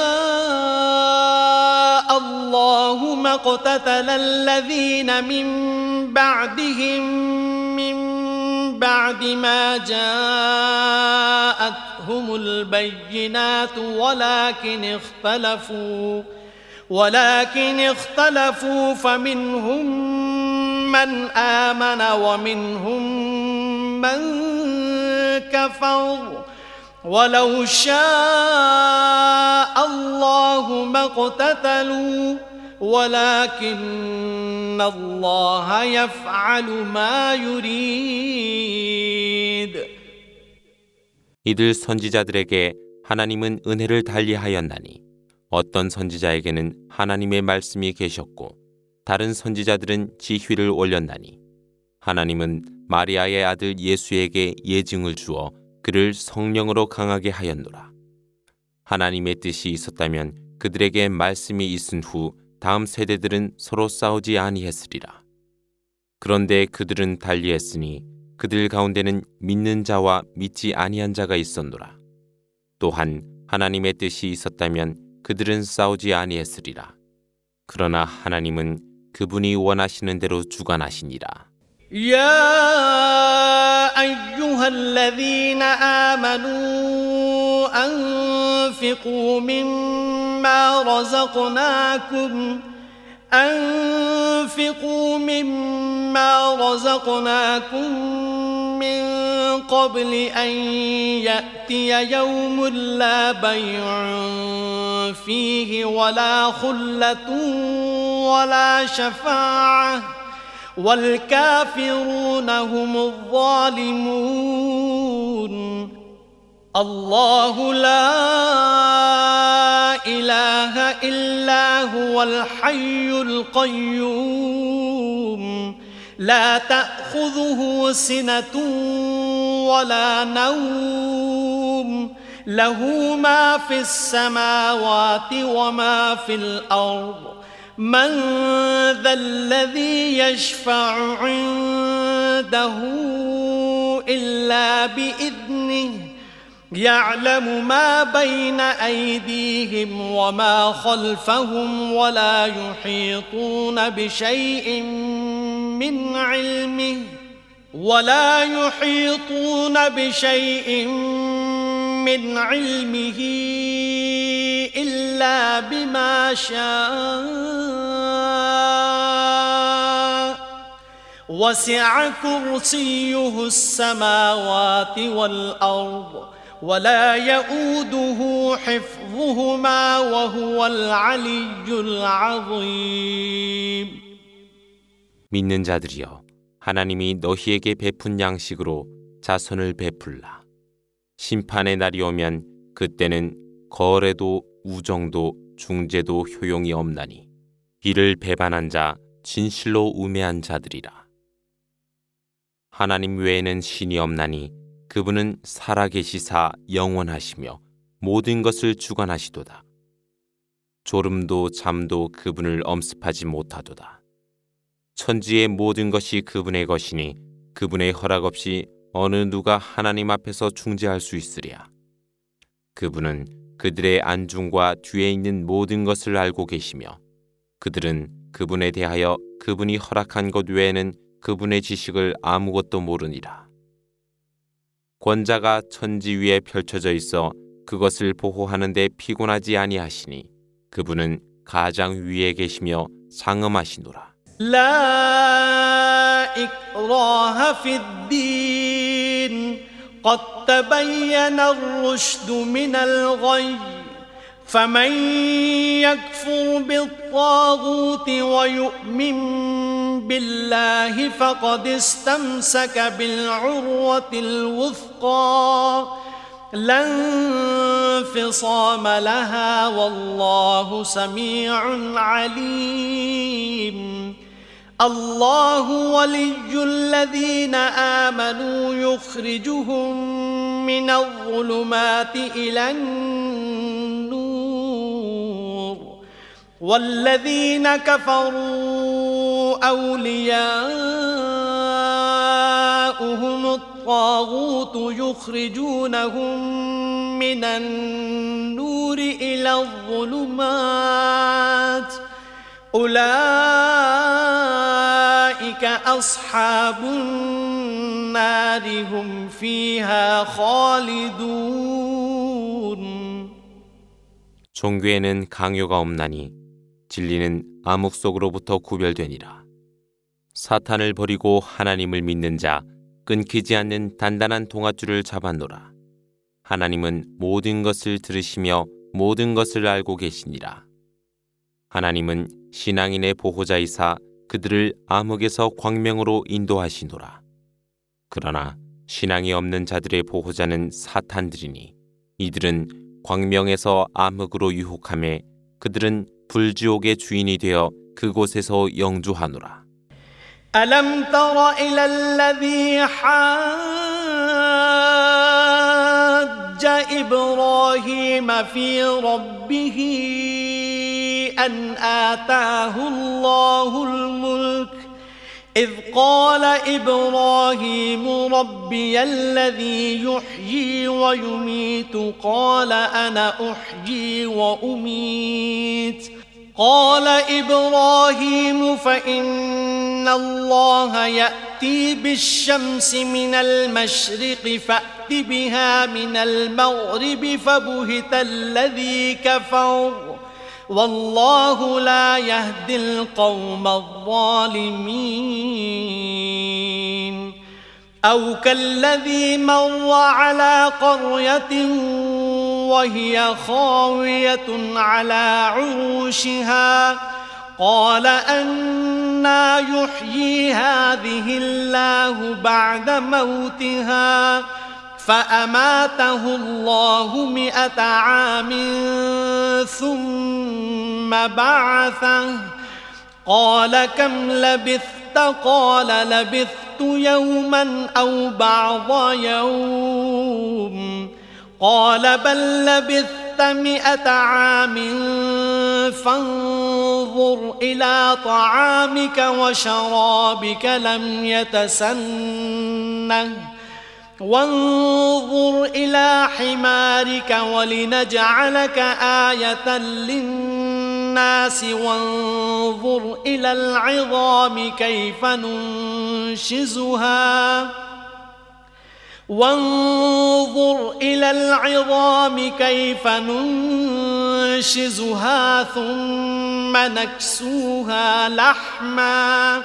S1: شاء الله ما اقتتل الذين من بعدهم من بعد ما جاءتهم البينات ولكن اختلفوا ولكن اختلفوا فمنهم من آمن ومنهم من كفر ولو شاء الله ما اقتتلوا ولكن الله يفعل ما يريد.
S2: 이들 선지자들에게 하나님은 은혜를 달리하였나니 어떤 선지자에게는 하나님의 말씀이 계셨고 다른 선지자들은 지휘를 올렸나니 하나님은 마리아의 아들 예수에게 예증을 주어 그를 성령으로 강하게 하였노라. 하나님의 뜻이 있었다면 그들에게 말씀이 있은 후 다음 세대들은 서로 싸우지 아니했으리라. 그런데 그들은 달리했으니 그들 가운데는 믿는 자와 믿지 아니한 자가 있었노라. 또한 하나님의 뜻이 있었다면 그들은 싸우지 아니했으리라. 그러나 하나님은 그분이 원하시는 대로 주관하시니라.
S1: يا أيها الذين آمنوا أنفقوا مما رزقناكم أنفقوا مما رزقناكم من قبل أن يأتي يوم لا بيع فيه ولا خلة ولا شفاعة والكافرون هم الظالمون. الله لا إله إلا هو الحي القيوم لا تأخذه سنة ولا نوم له ما في السماوات وما في الأرض من ذا الذي يشفع عنده إلا بإذنه يعلم ما بين أيديهم وما خلفهم ولا يحيطون بشيء من علمه ولا يحيطون بشيء من علمه إلا بما شاء وسع كرسيه السماوات والأرض ولا يؤوده حفظهما وهو العلي العظيم.
S2: 믿는 자들이여, 하나님이 너희에게 베푼 양식으로 자선을 베풀라. 심판의 날이 오면 그때는 거래도 우정도 중재도 효용이 없나니 이를 배반한 자 진실로 우매한 자들이라. 하나님 외에는 신이 없나니 그분은 살아계시사 영원하시며 모든 것을 주관하시도다. 졸음도 잠도 그분을 엄습하지 못하도다. 천지의 모든 것이 그분의 것이니 그분의 허락 없이 어느 누가 하나님 앞에서 중재할 수 있으랴. 그분은 그들의 안중과 뒤에 있는 모든 것을 알고 계시며 그들은 그분에 대하여 그분이 허락한 것 외에는 그분의 지식을 아무것도 모르니라. 권자가 천지 위에 펼쳐져 있어 그것을 보호하는 데 피곤하지 아니하시니 그분은 가장 위에 계시며 상엄하시노라.
S1: لا إكراه في الدين قد تبين الرشد من الغي فمن يكفر بالطاغوت ويؤمن بالله فقد استمسك بالعروة الوثقى لا انفصام لها والله سميع عليم. الله ولي الذين آمنوا يخرجهم من الظلمات إلى النور والذين كفروا أولياؤهم الطاغوت يخرجونهم من النور إلى الظلمات أولئك أصحاب النار هم فيها خالدون.
S2: 종교에는 강요가 없나니 진리는 암흑 속으로부터 구별되니라. 사탄을 버리고 하나님을 믿는 자 끊기지 않는 단단한 동아줄을 잡아노라. 하나님은 모든 것을 들으시며 모든 것을 알고 계시니라. 하나님은 신앙인의 보호자이사 그들을 암흑에서 광명으로 인도하시노라. 그러나 신앙이 없는 자들의 보호자는 사탄들이니 이들은 광명에서 암흑으로 유혹하며 그들은 불지옥의 주인이 되어 그곳에서 영주하노라.
S1: ألم تر إلى الذي حاج إبراهيم في ربه أن آتاه الله الملك إذ قال إبراهيم ربي الذي يحيي ويميت قال أنا أحيي وأميت قال إبراهيم فإن الله يأتي بالشمس من المشرق فأت بها من المغرب فبهت الذي كفر والله لا يهدي القوم الظالمين. أو كالذي مر على قرية وهي خاوية على عروشها قال أنى يحيي هذه الله بعد موتها فأماته الله مئة عام ثم بعثه قال كم لبثت قال لبثت يوما أو بعض يوم قال بل لبثت مئة عام فانظر إلى طعامك وشرابك لم يتسنه وانظر إلى حمارك ولنجعلك آية للناس وانظر إلى العظام كيف ننشزها وانظر إلى العظام كيف ننشزها ثم نكسوها لحما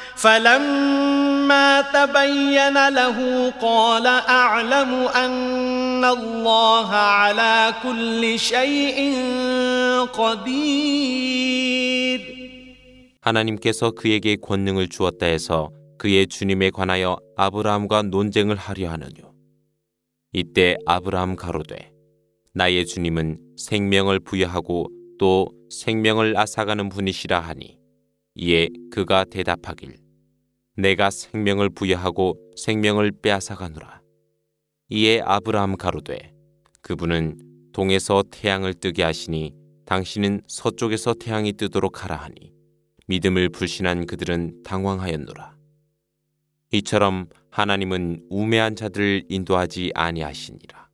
S1: فلما تبين له قال أعلم أن الله على كل شيء قدير.
S2: 하나님께서 그에게 권능을 주었다 해서 그의 주님에 관하여 아브라함과 논쟁을 하려 하느뇨. 이때 아브라함 가로되 나의 주님은 생명을 부여하고 또 생명을 앗아가는 분이시라 하니 이에 그가 대답하길 내가 생명을 부여하고 생명을 빼앗아가노라. 이에 아브라함 가로되 그분은 동에서 태양을 뜨게 하시니 당신은 서쪽에서 태양이 뜨도록 하라 하니 믿음을 불신한 그들은 당황하였노라. 이처럼 하나님은 우매한 자들을 인도하지 아니하시니라.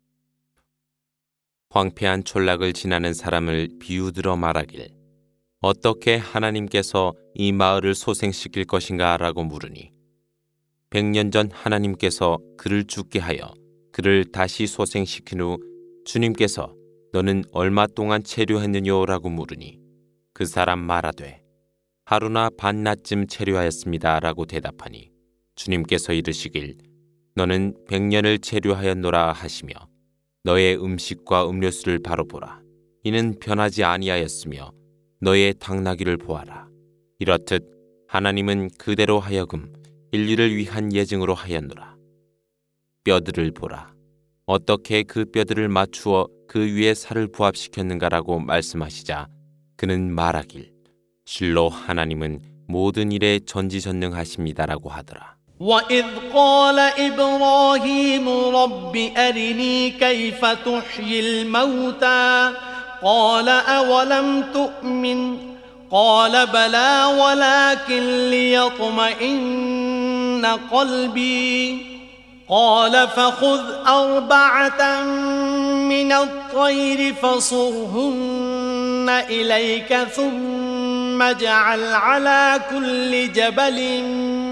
S2: 황폐한 촌락을 지나는 사람을 비유들어 말하길 어떻게 하나님께서 이 마을을 소생시킬 것인가 라고 물으니 백년 전 하나님께서 그를 죽게 하여 그를 다시 소생시킨 후 주님께서 너는 얼마 동안 체류했느뇨 라고 물으니 그 사람 말하되 하루나 반낮쯤 체류하였습니다 라고 대답하니 주님께서 이르시길 너는 백년을 체류하였노라 하시며 너의 음식과 음료수를 바로 보라. 이는 변하지 아니하였으며 너의 당나귀를 보아라. 이렇듯 하나님은 그대로 하여금 인류를 위한 예증으로 하였노라. 뼈들을 보라. 어떻게 그 뼈들을 맞추어 그 위에 살을 부합시켰는가라고 말씀하시자 그는 말하길 실로 하나님은 모든 일에 전지전능하십니다라고 하더라.
S1: وإذ قال إبراهيم رب أرني كيف تحيي الموتى قال أولم تؤمن قال بلى ولكن ليطمئن قلبي قال فخذ أربعة من الطير فصرهن إليك ثم اجعل على كل جبل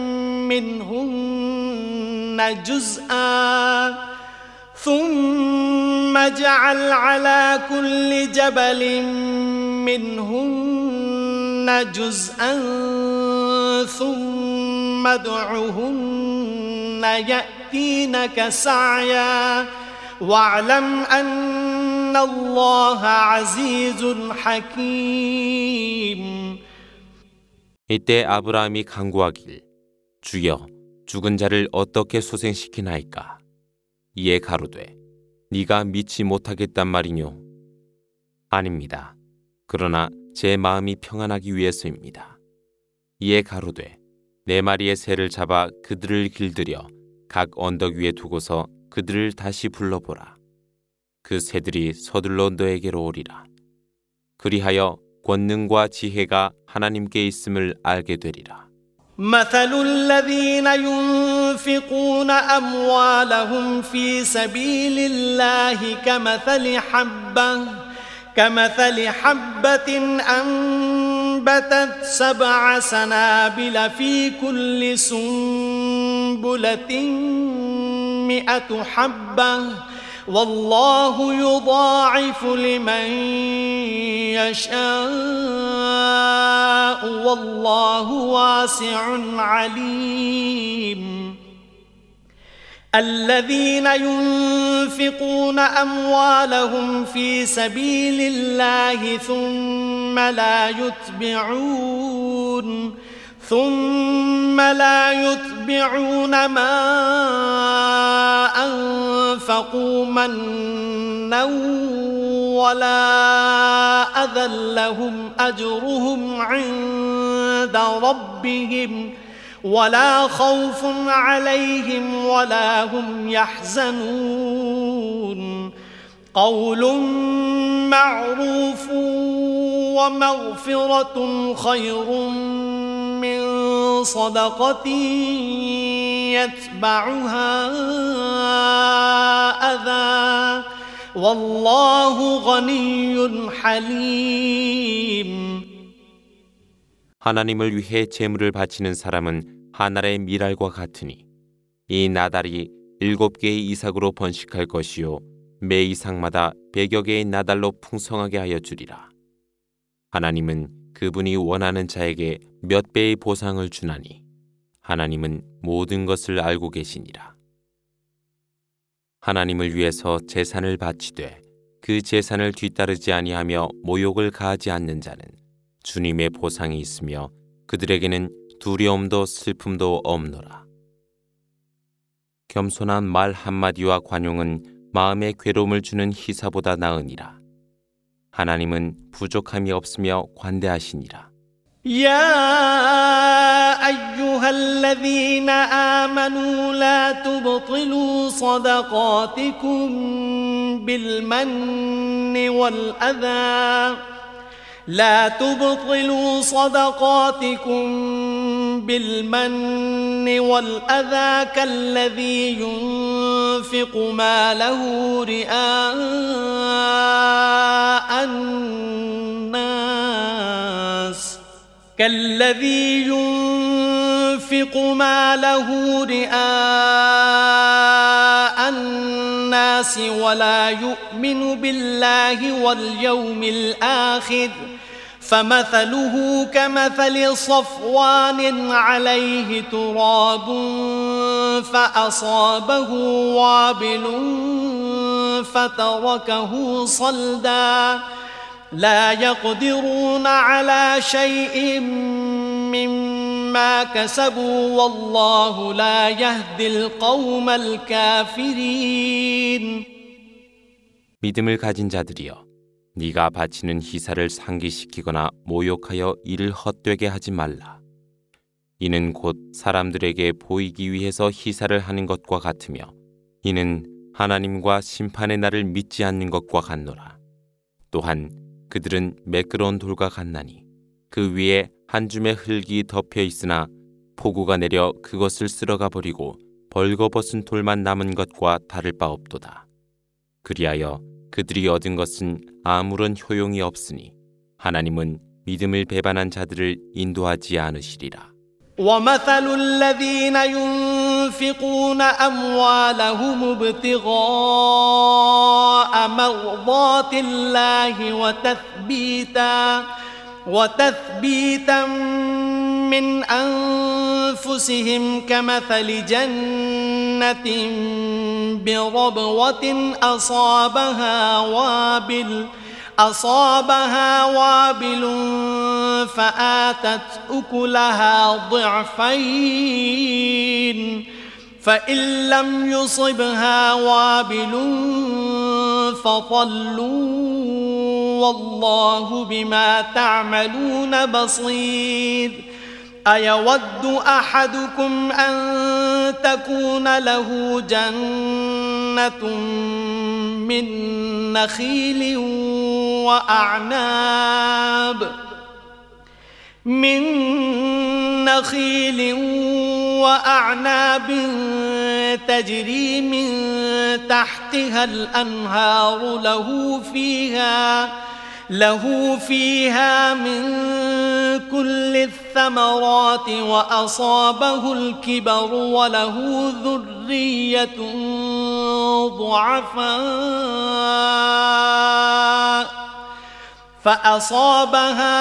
S1: منهن جزءا ثم اجعل على كل جبل منهن جزءا ثم ادعهن يأتينك سعيا واعلم أن الله عزيز حكيم.
S2: 이때 아브라함이 간구하길 주여 죽은 자를 어떻게 소생시키나이까. 이에 가로되 네가 믿지 못하겠단 말이뇨. 아닙니다. 그러나 제 마음이 평안하기 위해서입니다. 이에 가로되 네 마리의 새를 잡아 그들을 길들여 각 언덕 위에 두고서 그들을 다시 불러보라. 그 새들이 서둘러 너에게로 오리라. 그리하여 권능과 지혜가 하나님께 있음을 알게 되리라.
S1: مثل الذين ينفقون أموالهم في سبيل الله كمثل حبة كمثل حبة أنبتت سبع سنابل في كل سنبلة مئة حبة والله يضاعف لمن يشاء والله واسع عليم. الذين ينفقون أموالهم في سبيل الله ثم لا يتبعون ثم لا يتبعون ما أنفقوا منا ولا أذى لهم أجرهم عند ربهم ولا خوف عليهم ولا هم يحزنون. قول معروف ومغفرة خير من صدقة يتبعها أذى والله غني حليم.
S2: 하나님을 위해 제물을 바치는 사람은 하늘의 미랄과 같으니 이 나달이 일곱 개의 이삭으로 번식할 것이요 매 이삭마다 백여 개의 나달로 풍성하게 하여 주리라. 하나님은 그분이 원하는 자에게 몇 배의 보상을 주나니 하나님은 모든 것을 알고 계시니라. 하나님을 위해서 제산을 바치되 그 제산을 뒤따르지 아니하며 모욕을 가하지 않는 자는 주님의 보상이 있으며 그들에게는 두려움도 슬픔도 없노라. 겸손한 말 한마디와 관용은 마음에 괴로움을 주는 희사보다 나으니라. 하나님은 부족함이 없으며 관대하시니라.
S1: يا أيها الذين آمنوا لا تبطلوا صدقاتكم بالمن والأذى لا تبطلوا صدقاتكم بالمن والأذى كالذي ينفق ماله رئاء الناس كالذي ينفق ماله رئاء الناس ولا يؤمن بالله واليوم الآخر فمثله كمثل صفوان عليه تراب فأصابه وابل فتركه صلدا لا يقدرون على شيء مما كسبوا والله لا يهدي القوم الكافرين.
S2: 믿음을 가진 자들이여, 네가 바치는 희사를 상기시키거나 모욕하여 이를 헛되게 하지 말라. 이는 곧 사람들에게 보이기 위해서 희사를 하는 것과 같으며 이는 하나님과 심판의 날을 믿지 않는 것과 같노라. 또한 그들은 매끄러운 돌과 같나니 그 위에 한 줌의 흙이 덮여 있으나 폭우가 내려 그것을 쓸어가 버리고 벌거벗은 돌만 남은 것과 다를 바 없도다. 그리하여 그들이 얻은 것은 아무런 효용이 없으니 하나님은 믿음을 배반한 자들을 인도하지 않으시리라.
S1: ومثل الذين ينفقون أموالهم ابتغاء مرضات الله وتثبيتا وتثبيتا من أنفسهم كمثل جنة بربوة أصابها وابل أصابها وابل فآتت أكلها ضعفين فإن لم يصبها وابل فطل والله بما تعملون بصير. أيود أحدكم أن تكون له جنة من نخيل وأعناب من نخيل وأعناب تجري من تحتها الأنهار له فيها له فيها من كل الثمرات وأصابه الكبر وله ذرية ضعفاء فأصابها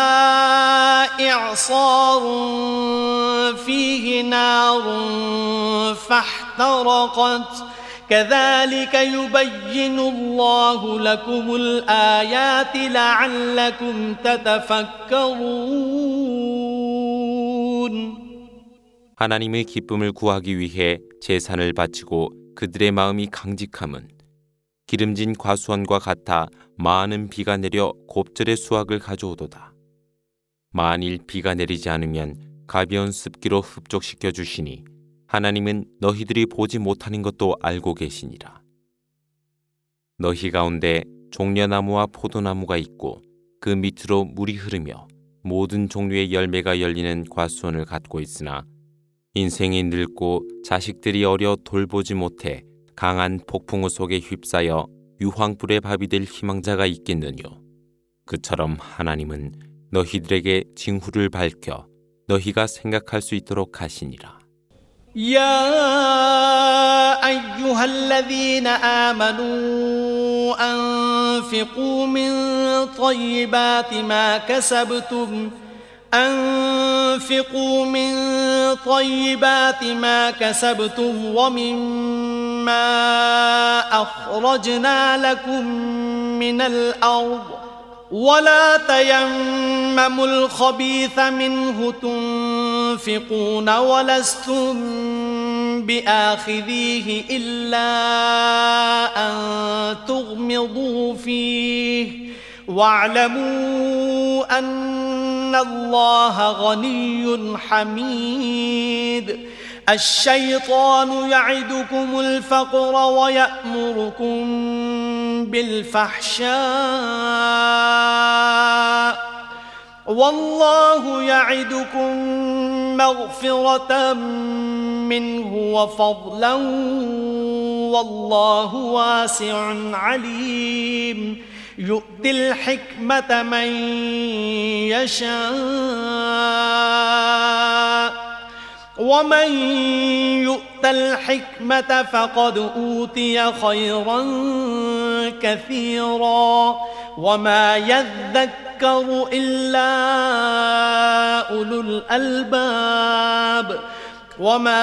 S1: إعصار فيه نار فاحترقت كذلك يبين الله لكم الآيات لعلكم تتفكرون.
S2: 하나님의 기쁨을 구하기 위해 제산을 바치고 그들의 마음이 강직함은 기름진 과수원과 같아 많은 비가 내려 곱절의 수확을 가져오도다. 만일 비가 내리지 않으면 가벼운 습기로 흡족시켜 주시니 하나님은 너희들이 보지 못하는 것도 알고 계시니라. 너희 가운데 종려나무와 포도나무가 있고 그 밑으로 물이 흐르며 모든 종류의 열매가 열리는 과수원을 갖고 있으나 인생이 늙고 자식들이 어려 돌보지 못해 강한 폭풍우 속에 휩싸여 유황불의 밥이 될 희망자가 있겠느뇨. 그처럼 하나님은 너희들에게 징후를 밝혀 너희가 생각할 수 있도록 하시니라.
S1: يا أيها الذين آمنوا أنفقوا من طيبات ما كسبتم أنفقوا من طيبات ما كسبتم ومما أخرجنا لكم من الأرض ولا تيمموا الخبيث منه تنفقون ولستم بآخذيه إلا أن تغمضوا فيه واعلموا أن الله غني حميد الشيطان يعدكم الفقر ويأمركم بالفحشاء والله يعدكم مغفرة منه وفضلا والله واسع عليم يؤتي الحكمة من يشاء ومن يؤت الحكمة فقد أوتي خيرا كثيرا وما يذكر إلا أولو الألباب وما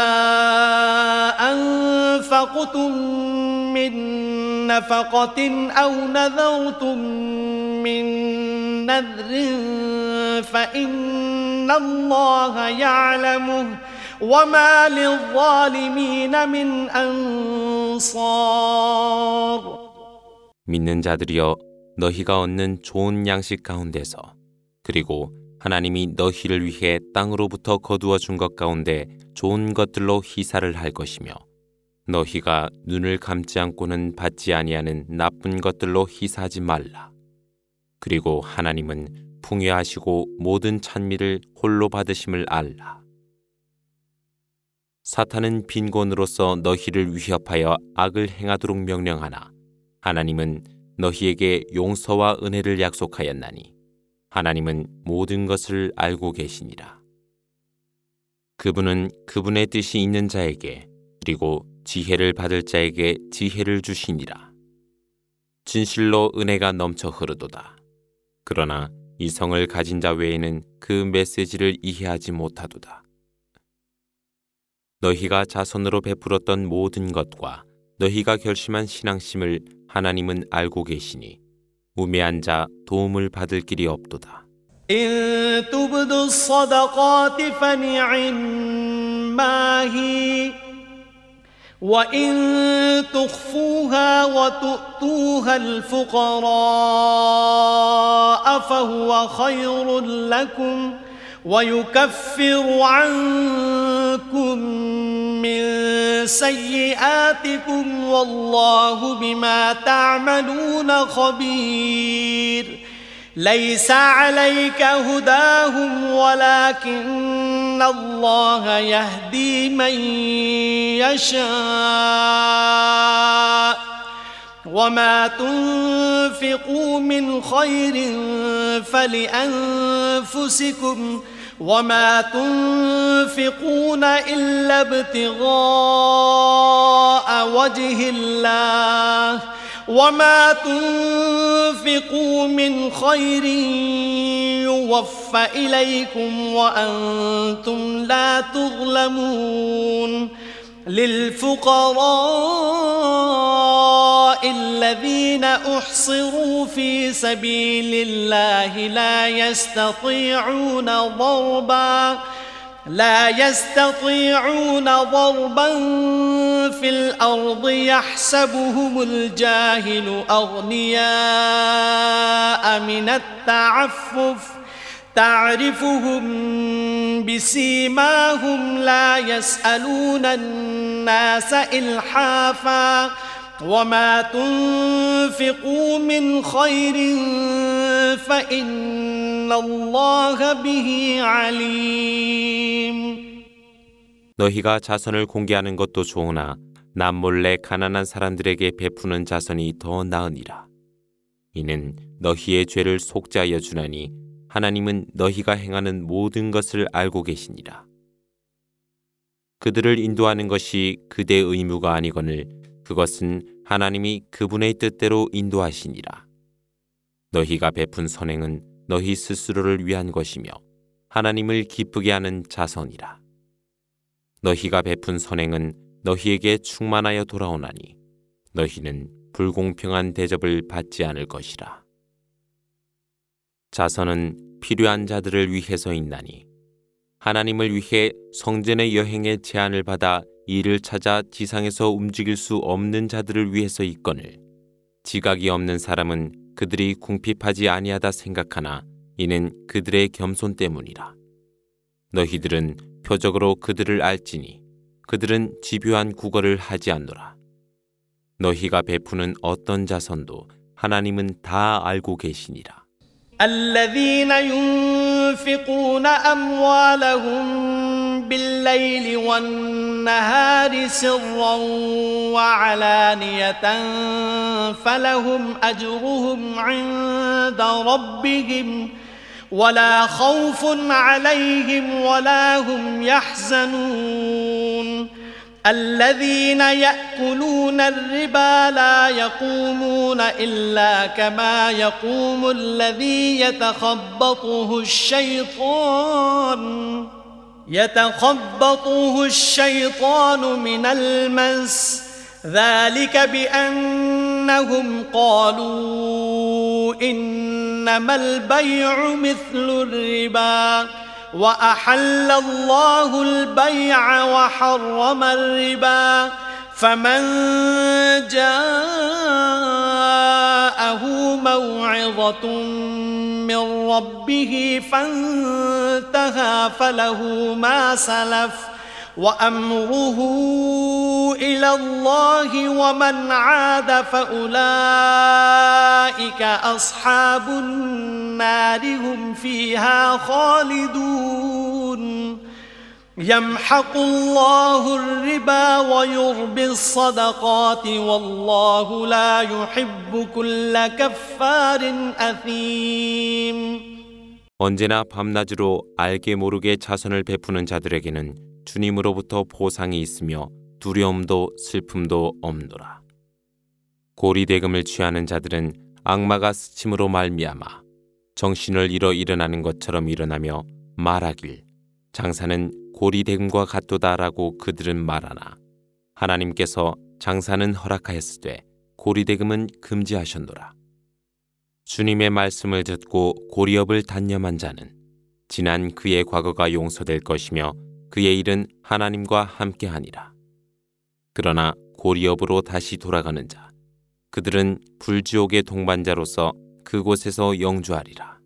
S1: أنفقتم من نفقة أو نذرتم من نذر فإن الله يعلمه وما للظالمين من أنصار.
S2: 믿는 자들이여 너희가 얻는 좋은 양식 가운데서 그리고 하나님이 너희를 위해 땅으로부터 거두어 준 것 가운데 좋은 것들로 희사를 할 것이며 너희가 눈을 감지 않고는 받지 아니하는 나쁜 것들로 희사하지 말라. 그리고 하나님은 풍요하시고 모든 찬미를 홀로 받으심을 알라. 사탄은 빈곤으로서 너희를 위협하여 악을 행하도록 명령하나 하나님은 너희에게 용서와 은혜를 약속하였나니 하나님은 모든 것을 알고 계시니라. 그분은 그분의 뜻이 있는 자에게 그리고 지혜를 받을 자에게 지혜를 주시니라. 진실로 은혜가 넘쳐 흐르도다. 그러나 이성을 가진 자 외에는 그 메시지를 이해하지 못하도다. 너희가 자손으로 베풀었던 모든 것과 너희가 결심한 신앙심을 하나님은 알고 계시니 우매한 자 도움을 받을 길이 없도다.
S1: إن تبدوا الصدقات فنعما هي وإن تخفوها وتؤتوها الفقراء فهو خير لكم ويكفر عنكم من سيئاتكم والله بما تعملون خبير ليس عليك هداهم ولكن الله يهدي من يشاء وما تنفقوا من خير فلأنفسكم وما تنفقون إلا ابتغاء وجه الله وما تنفقوا من خير يوفى إليكم وأنتم لا تظلمون للفقراء الذين أحصروا في سبيل الله لا يستطيعون ضربا لا يستطيعون ضربا في الأرض يحسبهم الجاهل أغنياء من التعفف تعرفهم بسيماهم لا يسألون الناس إلحافا وما تنفقوا من خير فإن الله به عليم.
S2: 너희가 자선을 공개하는 것도 좋으나 남몰래 가난한 사람들에게 베푸는 자선이 더 나으니라. 이는 너희의 죄를 속죄하여 주나니 하나님은 너희가 행하는 모든 것을 알고 계시니라. 그들을 인도하는 것이 그대의 의무가 아니거늘 그것은 하나님이 그분의 뜻대로 인도하시니라. 너희가 베푼 선행은 너희 스스로를 위한 것이며 하나님을 기쁘게 하는 자선이라. 너희가 베푼 선행은 너희에게 충만하여 돌아오나니 너희는 불공평한 대접을 받지 않을 것이라. 자선은 필요한 자들을 위해서 있나니 하나님을 위해 성전의 여행에 제한을 받아 이를 찾아 지상에서 움직일 수 없는 자들을 위해서 있거늘 지각이 없는 사람은 그들이 궁핍하지 아니하다 생각하나 이는 그들의 겸손 때문이라. 너희들은 표적으로 그들을 알지니 그들은 집요한 구걸을 하지 않노라. 너희가 베푸는 어떤 자선도 하나님은 다 알고 계시니라.
S1: الذين ينفقون أموالهم بالليل والنهار سرا وعلانية فلهم أجرهم عند ربهم ولا خوف عليهم ولا هم يحزنون. الذين يأكلون الربا لا يقومون إلا كما يقوم الذي يتخبطه الشيطان يتخبطه الشيطان من المس ذلك بأنهم قالوا إنما البيع مثل الربا وأحل الله البيع وحرم الربا فمن جاءه موعظة من ربه فانتهى فله ما سلف وأمره إلى الله ومن عاد فأولئك أصحاب النار هم فيها خالدون. يمحق الله الربا ويربي الصدقات والله لا يحب كل كفار أثيم.
S2: 언제나 밤낮으로 알게 모르게 자선을 베푸는 자들에게는 주님으로부터 보상이 있으며 두려움도 슬픔도 없노라. 고리대금을 취하는 자들은 악마가 스침으로 말미암아 정신을 잃어 일어나는 것처럼 일어나며 말하길 장사는 고리대금과 같도다라고 그들은 말하나 하나님께서 장사는 허락하였으되 고리대금은 금지하셨노라. 주님의 말씀을 듣고 고리업을 단념한 자는 지난 그의 과거가 용서될 것이며 그의 일은 하나님과 함께하니라. 그러나 고리업으로 다시 돌아가는 자, 그들은 불지옥의 동반자로서 그곳에서 영주하리라.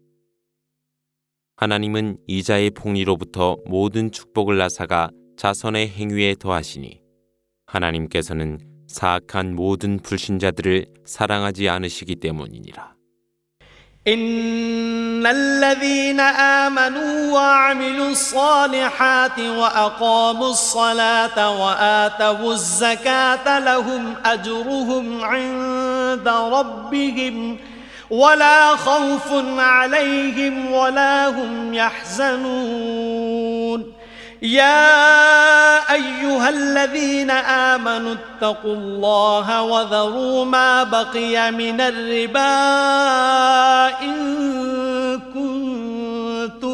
S2: 하나님은 이자의 폭리로부터 모든 축복을 앗아가 자선의 행위에 더하시니 하나님께서는 사악한 모든 불신자들을 사랑하지 않으시기 때문이니라.
S1: إن الذين آمنوا وعملوا الصالحات وأقاموا الصلاة وآتوا الزكاة لهم أجرهم عند ربهم ولا خوف عليهم ولا هم يحزنون. يا أيها الذين آمنوا اتقوا الله وذروا ما بقي من الربا إن كنتم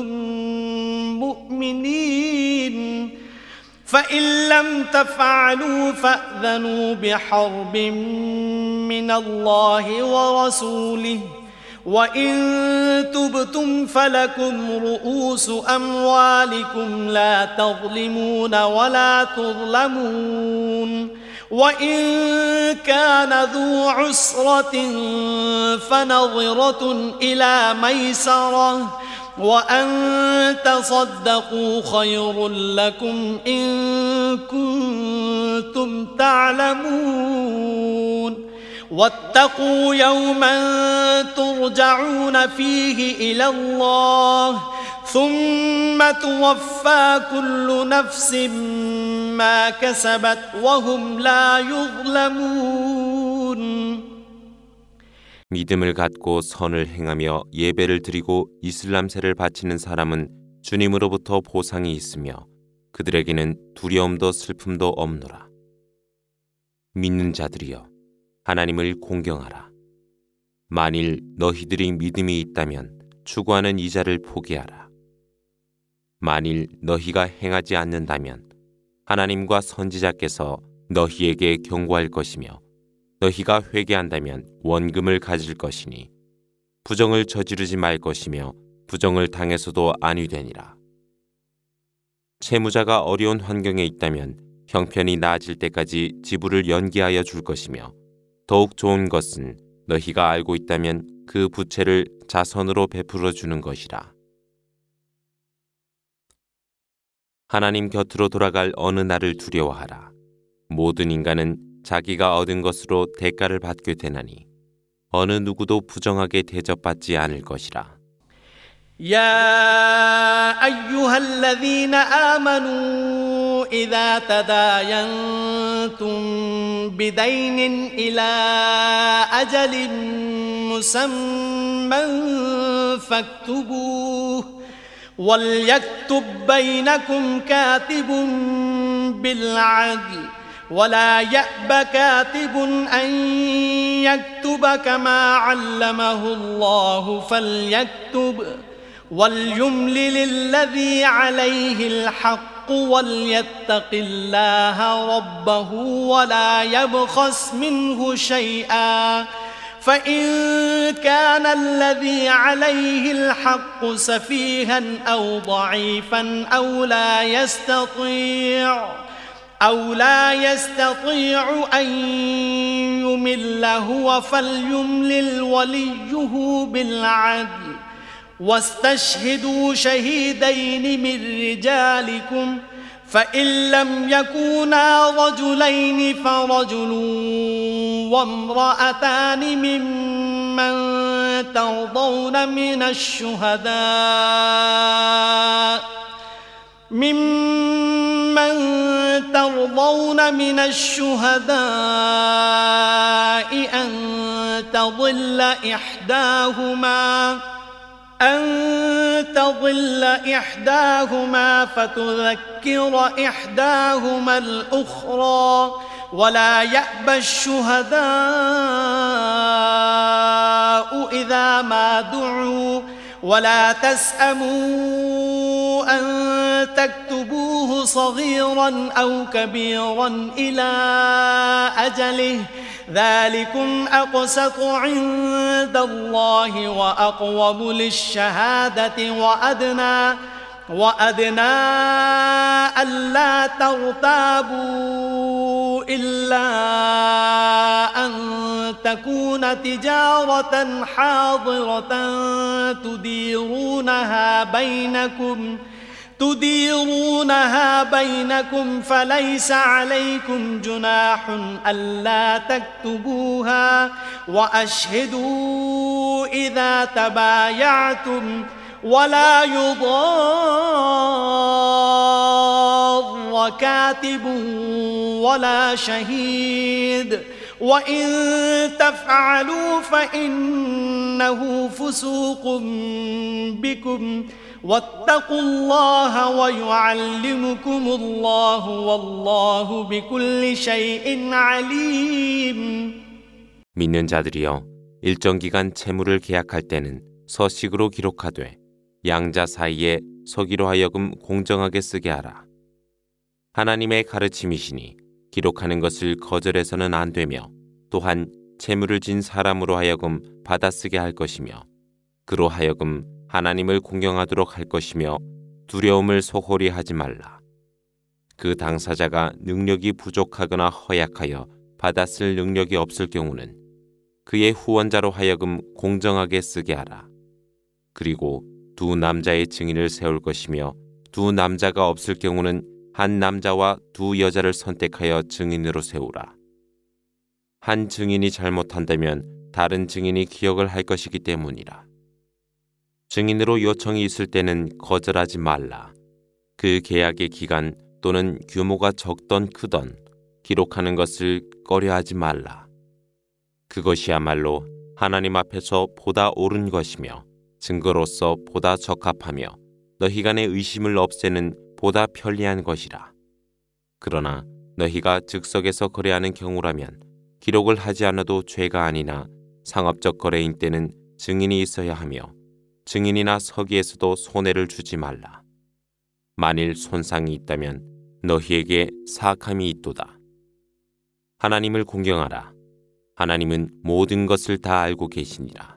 S1: مؤمنين فإن لم تفعلوا فأذنوا بحرب من الله ورسوله وإن تبتم فلكم رؤوس أموالكم لا تظلمون ولا تظلمون. وإن كان ذو عسرة فنظرة إلى ميسرة وأن تصدقوا خير لكم إن كنتم تعلمون. واتقوا يوما ترجعون فيه إلى الله ثم توفى كل نفس ما كسبت وهم لا يظلمون.
S2: 믿음을 갖고 선을 행하며 예배를 드리고 이슬람세를 바치는 사람은 주님으로부터 보상이 있으며 그들에게는 두려움도 슬픔도 없노라. 믿는 자들이여 하나님을 공경하라. 만일 너희들이 믿음이 있다면 추구하는 이자를 포기하라. 만일 너희가 행하지 않는다면 하나님과 선지자께서 너희에게 경고할 것이며 너희가 회개한다면 원금을 가질 것이니 부정을 저지르지 말 것이며 부정을 당해서도 아니 되니라. 채무자가 어려운 환경에 있다면 형편이 나아질 때까지 지불을 연기하여 줄 것이며 더욱 좋은 것은 너희가 알고 있다면 그 부채를 자선으로 베풀어 주는 것이라. 하나님 곁으로 돌아갈 어느 날을 두려워하라. 모든 인간은 자기가 얻은 것으로 대가를 받게 되나니 어느 누구도 부정하게 대접받지 않을 것이라.
S1: يا أيها الذين آمنوا إذا تداينتم بدين إلى أجل مسمى فاكتبوه وليكتب بينكم كاتب بالعدل ولا يأب كاتب أن يكتب كما علمه الله فليكتب وليملل الذي عليه الحق وليتق الله ربه ولا يبخس منه شيئا فإن كان الذي عليه الحق سفيها أو ضعيفا أو لا يستطيع أو لا يستطيع أن يمل هو فليملل وليه بالعدل واستشهدوا شهيدين من رجالكم فإن لم يكونا رجلين فرجل وامرأتان ممن ترضون من الشهداء ممن ترضون من الشهداء أن تضل إحداهما أن تضل إحداهما فتذكر إحداهما الأخرى ولا يأبى الشهداء إذا ما دعوا ولا تسأموا أن تكتبوه صغيرا أو كبيرا إلى أجله ذلكم أقسط عند الله وأقوم للشهادة وأدنى وأدنى ألا ترتابوا إلا أن تكون تجارة حاضرة تديرونها بينكم تديرونها بينكم فليس عليكم جناح ألا تكتبوها وأشهدوا إذا تبايعتم ولا يضار كاتب ولا شهيد وإن تفعلوا فإنه فسوق بكم واتقوا الله ويعلمكم الله والله بكل شيء عليم.
S2: 믿는 자들이여 일정 기간 채무를 계약할 때는 서식으로 기록하되 양자 사이에 서기로 하여금 공정하게 쓰게 하라. 하나님의 가르침이시니 기록하는 것을 거절해서는 안 되며 또한 채무를 진 사람으로 하여금 받아쓰게 할 것이며 그로 하여금 하나님을 공경하도록 할 것이며 두려움을 소홀히 하지 말라. 그 당사자가 능력이 부족하거나 허약하여 받아쓸 능력이 없을 경우는 그의 후원자로 하여금 공정하게 쓰게 하라. 그리고 두 남자의 증인을 세울 것이며 두 남자가 없을 경우는 한 남자와 두 여자를 선택하여 증인으로 세우라. 한 증인이 잘못한다면 다른 증인이 기억을 할 것이기 때문이라. 증인으로 요청이 있을 때는 거절하지 말라. 그 계약의 기간 또는 규모가 적던 크던 기록하는 것을 꺼려하지 말라. 그것이야말로 하나님 앞에서 보다 옳은 것이며 증거로서 보다 적합하며 너희 간의 의심을 없애는 보다 편리한 것이라. 그러나 너희가 즉석에서 거래하는 경우라면 기록을 하지 않아도 죄가 아니나 상업적 거래인 때는 증인이 있어야 하며 증인이나 서기에서도 손해를 주지 말라. 만일 손상이 있다면 너희에게 사악함이 있도다. 하나님을 공경하라. 하나님은 모든 것을 다 알고 계시니라.